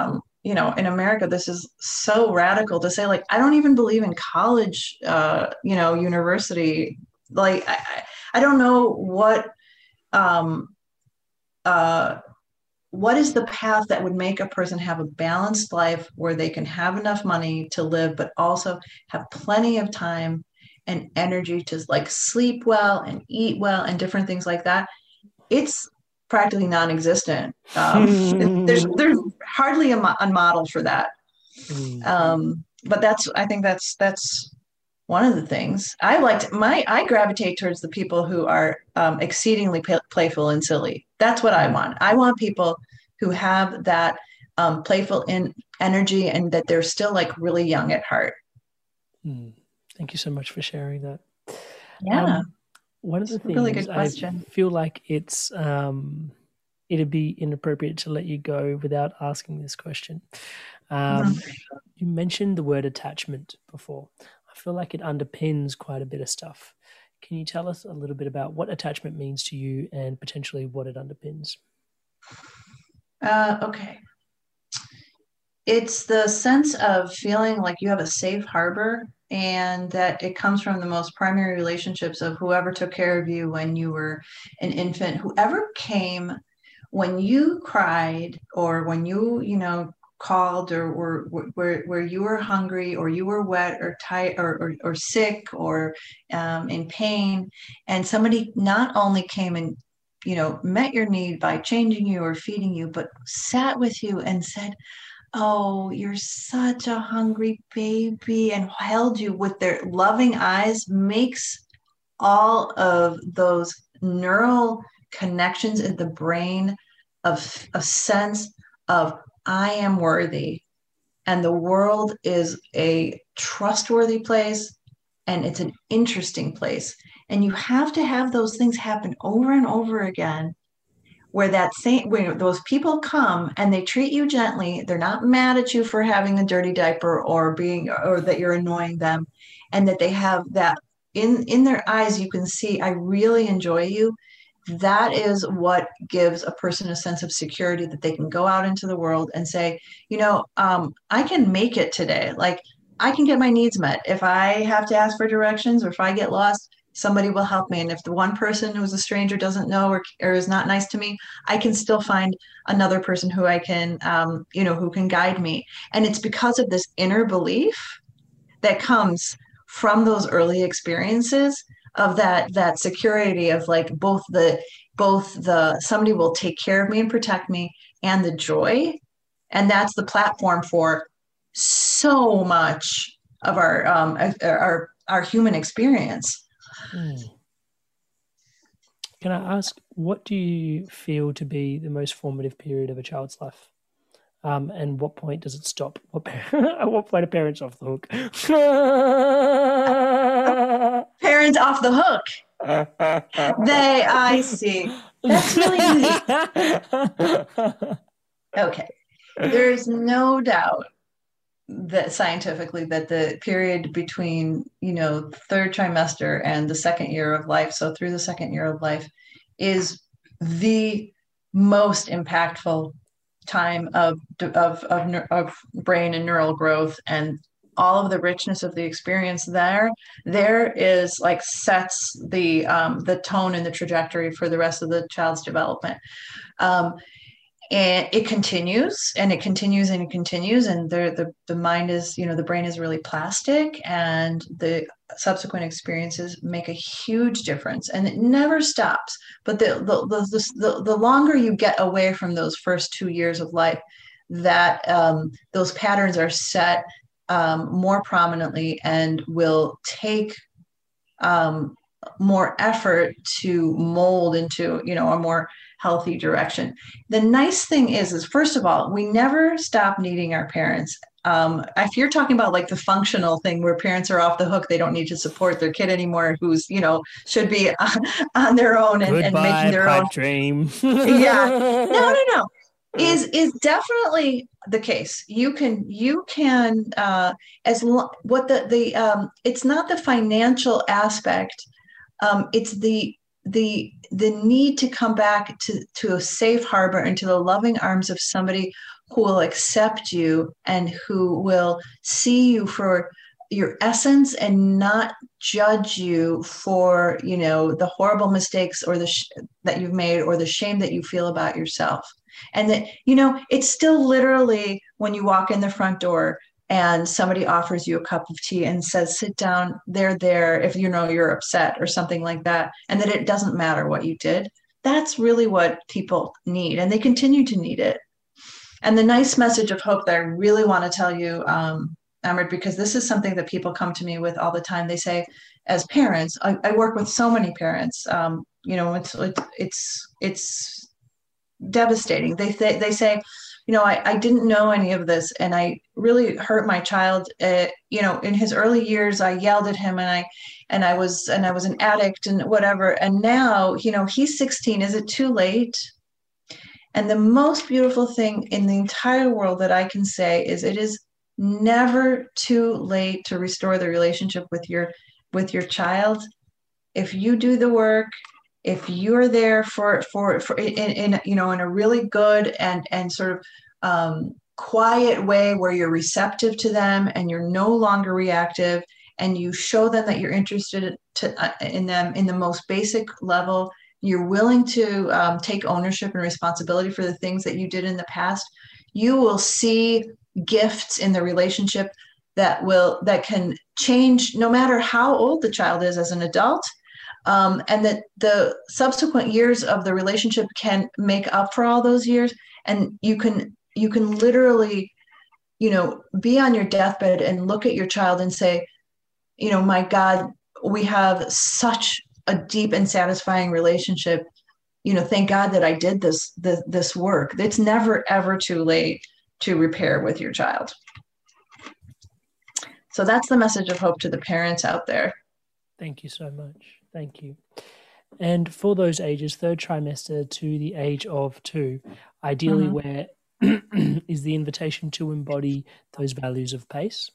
you know, in America, this is so radical to say, like, I don't even believe in college, uh, you know, university. Like, I, I don't know what, um, uh, what is the path that would make a person have a balanced life where they can have enough money to live, but also have plenty of time and energy to like sleep well and eat well and different things like that. It's practically non-existent. Um, there's there's hardly a, mo- a model for that. Um, but that's I think that's that's one of the things I liked. My I gravitate towards the people who are um, exceedingly p- playful and silly. That's what I want. I want people who have that um, playful in energy and that they're still like really young at heart. Mm. Thank you so much for sharing that. Yeah. Um, One of the It's a things really good I question. feel like it's um, it'd be inappropriate to let you go without asking this question. Um, Mhm. You mentioned the word attachment before. I feel like it underpins quite a bit of stuff. Can you tell us a little bit about what attachment means to you and potentially what it underpins? Uh, okay. It's the sense of feeling like you have a safe harbor and that it comes from the most primary relationships of whoever took care of you when you were an infant, whoever came when you cried or when you, you know, called or were where where you were hungry or you were wet or tight or, or, or sick or um, in pain, and somebody not only came and, you know, met your need by changing you or feeding you, but sat with you and said, "Oh, you're such a hungry baby," and held you with their loving eyes, makes all of those neural connections in the brain of a sense of I am worthy and the world is a trustworthy place and it's an interesting place. And you have to have those things happen over and over again where that same where those people come and they treat you gently. They're not mad at you for having a dirty diaper or being or that you're annoying them, and that they have that in in their eyes you can see, I really enjoy you. That is what gives a person a sense of security that they can go out into the world and say, you know, um, I can make it today. Like I can get my needs met. If I have to ask for directions or if I get lost, somebody will help me. And if the one person who's a stranger doesn't know or, or is not nice to me, I can still find another person who I can, um, you know, who can guide me. And it's because of this inner belief that comes from those early experiences of that, that security of like both the, both the, somebody will take care of me and protect me and the joy. And that's the platform for so much of our, um, our, our human experience. Hmm. Can I ask, what do you feel to be the most formative period of a child's life? Um, and what point does it stop? What, at what point are parents off the hook? Parents off the hook. They, I see. That's really easy. Okay. There's no doubt that scientifically that the period between, you know, third trimester and the second year of life, so through the second year of life, is the most impactful time of of of, of brain and neural growth, and all of the richness of the experience there there is like sets the um, the tone and the trajectory for the rest of the child's development. Um, and it continues and it continues and it continues and the, the the mind is, you know, the brain is really plastic, and the subsequent experiences make a huge difference, and it never stops. But the the the, the, the longer you get away from those first two years of life, that um, those patterns are set um, more prominently and will take um, more effort to mold into, you know, a more healthy direction. The nice thing is, is first of all, we never stop needing our parents. Um, if you're talking about like the functional thing where parents are off the hook, they don't need to support their kid anymore, who's, you know, should be on, on their own and, and making their pipe own dream. Yeah, no, no, no. Is is definitely the case. You can you can uh, as lo- what the the um, it's not the financial aspect. Um, it's the the the need to come back to to a safe harbor and to the loving arms of somebody who will accept you and who will see you for your essence and not judge you for, you know, the horrible mistakes or the sh- that you've made or the shame that you feel about yourself. And that, you know, it's still literally when you walk in the front door and somebody offers you a cup of tea and says, sit down, they're there if you know you're upset or something like that, and that it doesn't matter what you did. That's really what people need, and they continue to need it. And the nice message of hope that I really want to tell you, um, Amrit, because this is something that people come to me with all the time. They say, as parents, I, I work with so many parents, um, you know, it's, it's, it's devastating. They, th- they say, you know, I, I didn't know any of this and I really hurt my child. Uh, you know, in his early years, I yelled at him and I, and I was, and I was an addict and whatever. And now, you know, he's sixteen. Is it too late? And the most beautiful thing in the entire world that I can say is it is never too late to restore the relationship with your, with your child. If you do the work, if you're there for, for, for in, in, you know, in a really good and, and sort of um, quiet way where you're receptive to them and you're no longer reactive, and you show them that you're interested to, uh, in them in the most basic level, you're willing to um, take ownership and responsibility for the things that you did in the past, you will see gifts in the relationship that will, that can change no matter how old the child is as an adult. Um, and that the subsequent years of the relationship can make up for all those years. And you can, you can literally, you know, be on your deathbed and look at your child and say, you know, my God, we have such a deep and satisfying relationship. You know, thank God that I did this, this, this work. It's never, ever too late to repair with your child. So that's the message of hope to the parents out there. Thank you so much. Thank you. And for those ages, third trimester to the age of two, ideally mm-hmm. where is the invitation to embody those values of pace?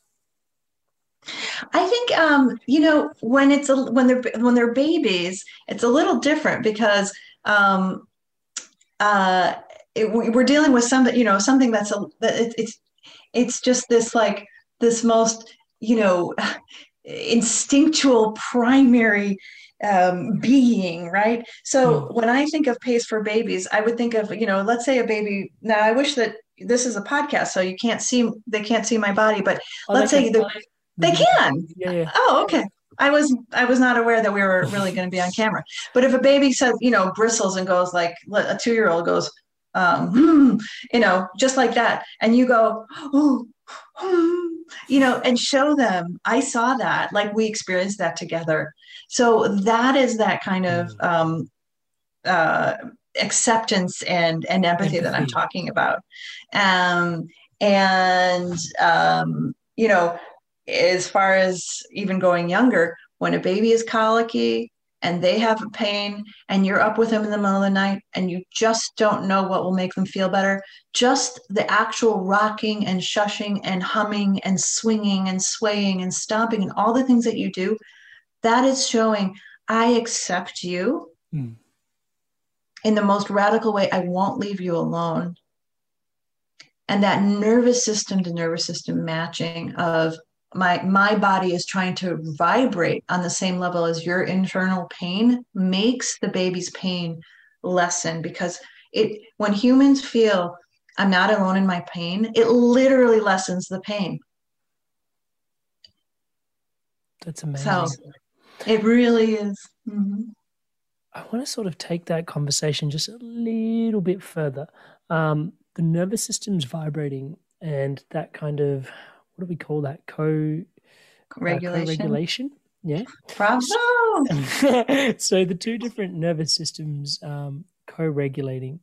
I think, um, you know, when it's a, when they're when they're babies, it's a little different because um, uh, it, we're dealing with something, you know, something that's a that it, it's it's just this like this most, you know, instinctual primary um, being, right? So mm. when I think of pace for babies, I would think of, you know, let's say a baby. Now I wish that this is a podcast, so you can't see they can't see my body, but oh, let's say the. They can. Yeah, yeah. Oh, okay. I was I was not aware that we were really going to be on camera. But if a baby says, you know, bristles and goes like a two-year-old goes, um, hmm, you know, just like that, and you go, oh, hmm, you know, and show them, I saw that, like we experienced that together. So that is that kind of um, uh, acceptance and and empathy, empathy that I'm talking about, um, and um, you know. As far as even going younger, when a baby is colicky and they have a pain and you're up with them in the middle of the night and you just don't know what will make them feel better, just the actual rocking and shushing and humming and swinging and swaying and stomping and all the things that you do, that is showing I accept you mm. in the most radical way. I won't leave you alone. And that nervous system to nervous system matching of My my body is trying to vibrate on the same level as your internal pain makes the baby's pain lessen, because it when humans feel I'm not alone in my pain, it literally lessens the pain. That's amazing. So it really is. Mm-hmm. I want to sort of take that conversation just a little bit further. Um, the nervous system's vibrating and that kind of, what do we call that? Co regulation. Uh, co-regulation. Yeah. Bravo. So the two different nervous systems um, co-regulating.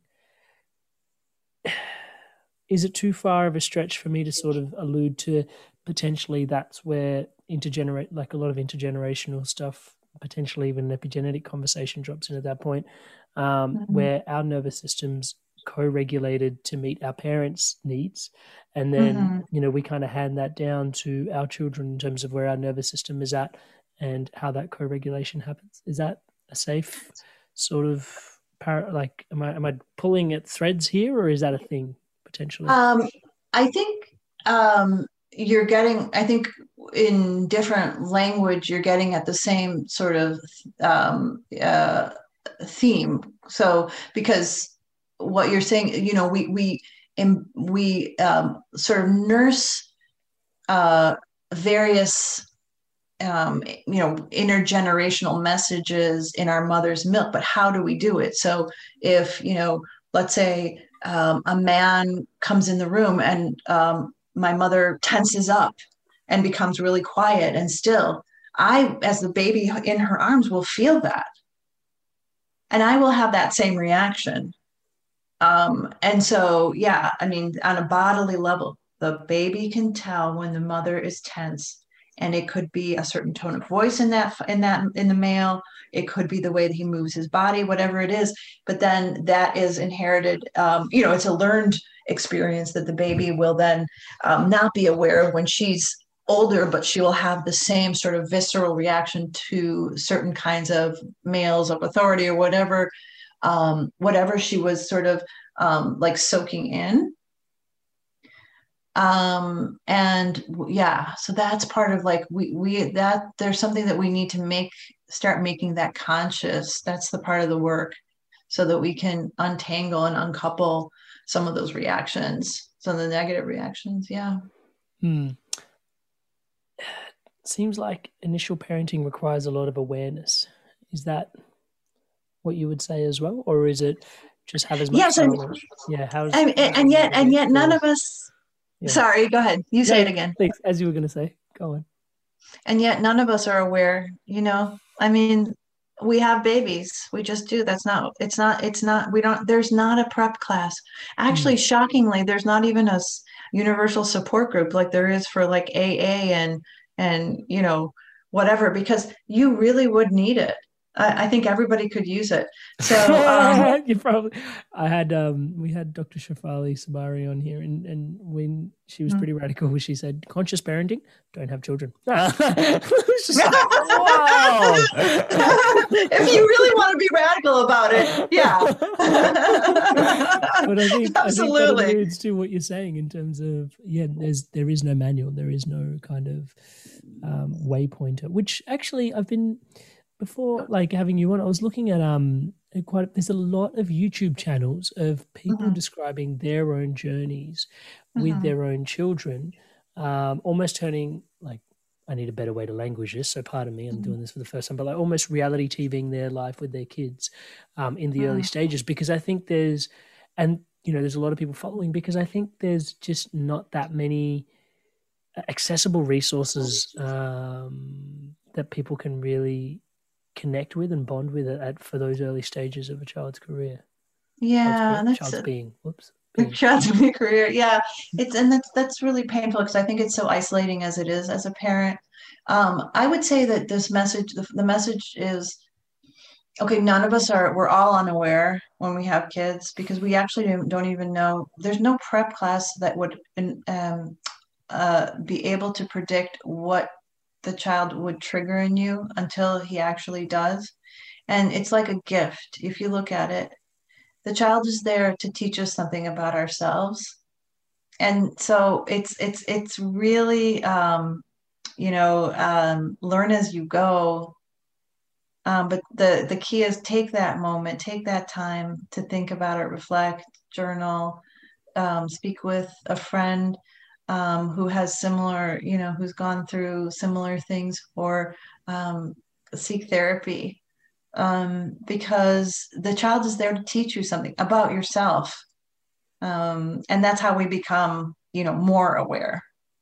Is it too far of a stretch for me to sort of allude to potentially that's where intergenerate, like a lot of intergenerational stuff, potentially even an epigenetic conversation drops in at that point, um, mm-hmm. where our nervous systems co-regulated to meet our parents' needs, and then mm-hmm. you know we kind of hand that down to our children in terms of where our nervous system is at and how that co-regulation happens. Is that a safe sort of par- like am I am I pulling at threads here, or is that a thing potentially? Um, I think um, you're getting, I think in different language, you're getting at the same sort of um, uh, theme. So, because what you're saying, you know, we, we, in, we um, sort of nurse uh, various um, you know, intergenerational messages in our mother's milk, but how do we do it? So if, you know, let's say um, a man comes in the room and um, my mother tenses up and becomes really quiet and still, I, as the baby in her arms, will feel that. And I will have that same reaction. Um, and so, yeah, I mean, on a bodily level, the baby can tell when the mother is tense. And it could be a certain tone of voice in that, in that, in the male. It could be the way that he moves his body, whatever it is. But then that is inherited. Um, you know, it's a learned experience that the baby will then um, not be aware of when she's older, but she will have the same sort of visceral reaction to certain kinds of males of authority or whatever, um, whatever she was sort of um, like soaking in. Um, and yeah, so that's part of like, we, we, that there's something that we need to make, start making that conscious. That's the part of the work so that we can untangle and uncouple some of those reactions. Some of the negative reactions. Yeah. Hmm. Seems like initial parenting requires a lot of awareness. Is that what you would say as well? Or is it just have as much yes, and, knowledge? Yeah. How's, and, and, and yet, and yet none of us, Yeah. Sorry, go ahead. You say no, it again. Thanks. As you were going to say, go on. And yet none of us are aware, you know, I mean, we have babies. We just do. That's not, it's not, it's not, we don't, there's not a prep class. Actually, mm. shockingly, there's not even a universal support group like there is for like A A and, and, you know, whatever, because you really would need it. I think everybody could use it. So um, you probably, I had, um, we had Doctor Shafali Sabari on here, and, and when she was pretty radical, she said, "Conscious parenting, don't have children." Just like, wow. If you really want to be radical about it, yeah. But I think, absolutely, I think that alludes to what you're saying in terms of, yeah, there's there is no manual, there is no kind of um, waypointer, which actually I've been. Before, like having you on, I was looking at um quite. There's a lot of YouTube channels of people mm-hmm. describing their own journeys mm-hmm. with their own children, um, almost turning like I need a better way to language this. So pardon me, I'm mm-hmm. doing this for the first time, but like almost reality TVing their life with their kids um, in the mm-hmm. early stages, because I think there's, and you know, there's a lot of people following because I think there's just not that many accessible resources um, that people can really connect with and bond with it at, for those early stages of a child's career. Yeah, child's, child's being. Whoops. Being. Child's being career. Yeah, it's and that's that's really painful because I think it's so isolating as it is as a parent. Um, I would say that this message, the, the message is, okay, none of us are. We're all unaware when we have kids because we actually don't, don't even know. There's no prep class that would um, uh, be able to predict what the child would trigger in you until he actually does. And it's like a gift. If you look at it, the child is there to teach us something about ourselves. And so it's, it's, it's really, um, you know, um, learn as you go. Um, but the, the key is take that moment, take that time to think about it, reflect, journal, um, speak with a friend, Um, who has similar, you know, who's gone through similar things, or um, seek therapy um, because the child is there to teach you something about yourself. Um, and that's how we become, you know, more aware.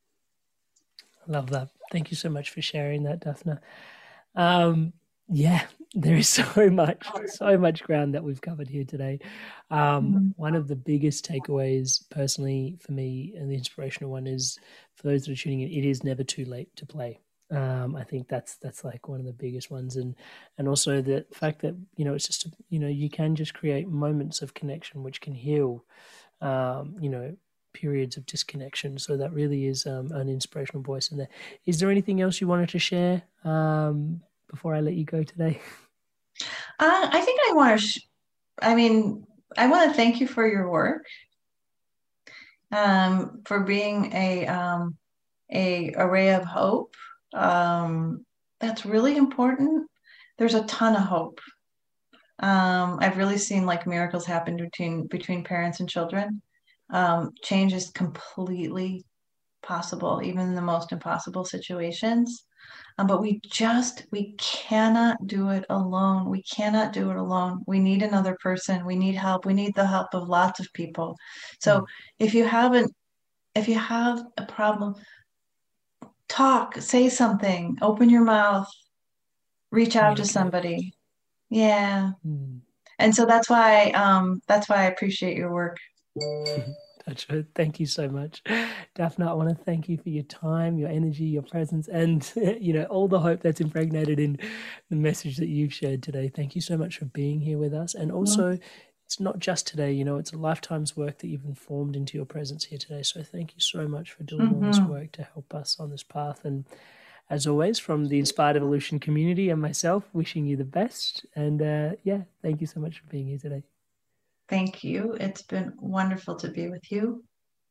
I love that. Thank you so much for sharing that, Daphna. Um, yeah, there is so much, so much ground that we've covered here today. Um, mm-hmm. One of the biggest takeaways personally for me, and the inspirational one, is for those that are tuning in, it is never too late to play. Um, I think that's that's like one of the biggest ones, and and also the fact that, you know, it's just, you know, you can just create moments of connection which can heal, um, you know, periods of disconnection. So that really is um, an inspirational voice in there. Is there anything else you wanted to share um, before I let you go today? Uh, I think I want to, sh- I mean, I want to thank you for your work. um, for being a um, a, a ray of hope. Um, that's really important. There's a ton of hope. Um, I've really seen like miracles happen between between parents and children. Um, change is completely possible, even in the most impossible situations. Um, but we just, we cannot do it alone. We cannot do it alone. We need another person. We need help. We need the help of lots of people. So mm. if you haven't, if you have a problem, talk, say something, open your mouth, reach out to somebody. Yeah. Mm. And so that's why, um, that's why I appreciate your work. That's right. Thank you so much, Daphna. I want to thank you for your time, your energy, your presence, and you know all the hope that's impregnated in the message that you've shared today. Thank you so much for being here with us. And also, yeah. It's not just today. You know, it's a lifetime's work that you've informed into your presence here today. So thank you so much for doing mm-hmm. all this work to help us on this path. And as always, from the Inspired Evolution community and myself, wishing you the best. And uh, yeah, thank you so much for being here today. Thank you. It's been wonderful to be with you.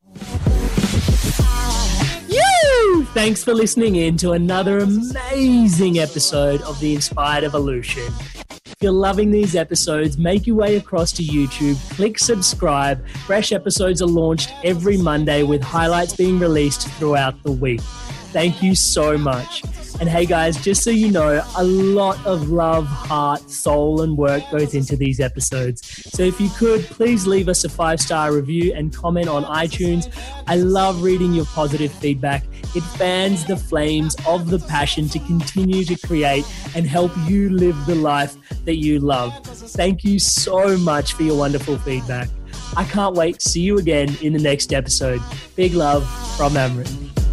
You! Thanks for listening in to another amazing episode of the Inspired Evolution. If you're loving these episodes, make your way across to YouTube, click subscribe. Fresh episodes are launched every Monday with highlights being released throughout the week. Thank you so much. And hey guys, just so you know, a lot of love, heart, soul, and work goes into these episodes. So if you could, please leave us a five-star review and comment on iTunes. I love reading your positive feedback. It fans the flames of the passion to continue to create and help you live the life that you love. Thank you so much for your wonderful feedback. I can't wait to see you again in the next episode. Big love from Amrit.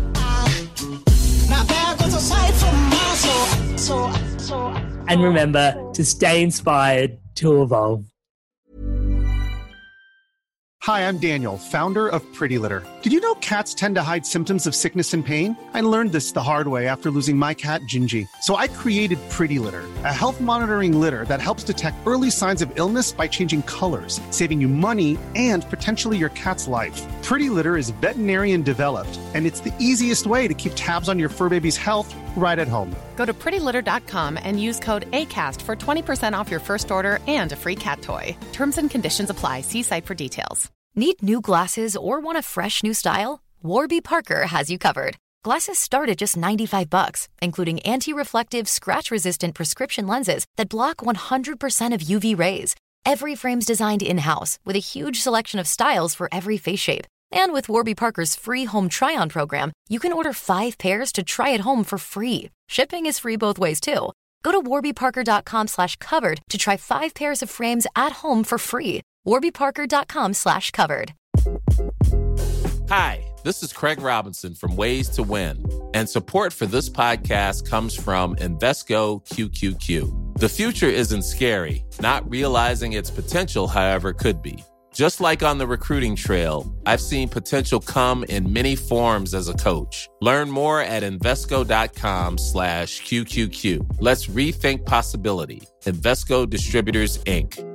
And remember to stay inspired to evolve. Hi, I'm Daniel, founder of Pretty Litter. Did you know cats tend to hide symptoms of sickness and pain? I learned this the hard way after losing my cat, Gingy. So I created Pretty Litter, a health monitoring litter that helps detect early signs of illness by changing colors, saving you money and potentially your cat's life. Pretty Litter is veterinarian developed, and it's the easiest way to keep tabs on your fur baby's health right at home. Go to pretty litter dot com and use code ACAST for twenty percent off your first order and a free cat toy. Terms and conditions apply. See site for details. Need new glasses or want a fresh new style? Warby Parker has you covered. Glasses start at just ninety-five bucks, including anti-reflective, scratch-resistant prescription lenses that block one hundred percent of U V rays. Every frame's designed in-house with a huge selection of styles for every face shape. And with Warby Parker's free home try-on program, you can order five pairs to try at home for free. Shipping is free both ways, too. Go to warby parker dot com slash covered to try five pairs of frames at home for free. warby parker dot com slash covered. Hi, this is Craig Robinson from Ways to Win, and support for this podcast comes from Invesco Q Q Q. The future isn't scary. Not realizing its potential, however, could be. Just like on the recruiting trail, I've seen potential come in many forms as a coach. Learn more at Invesco dot com slash Q Q Q. Let's rethink possibility. Invesco Distributors, Incorporated.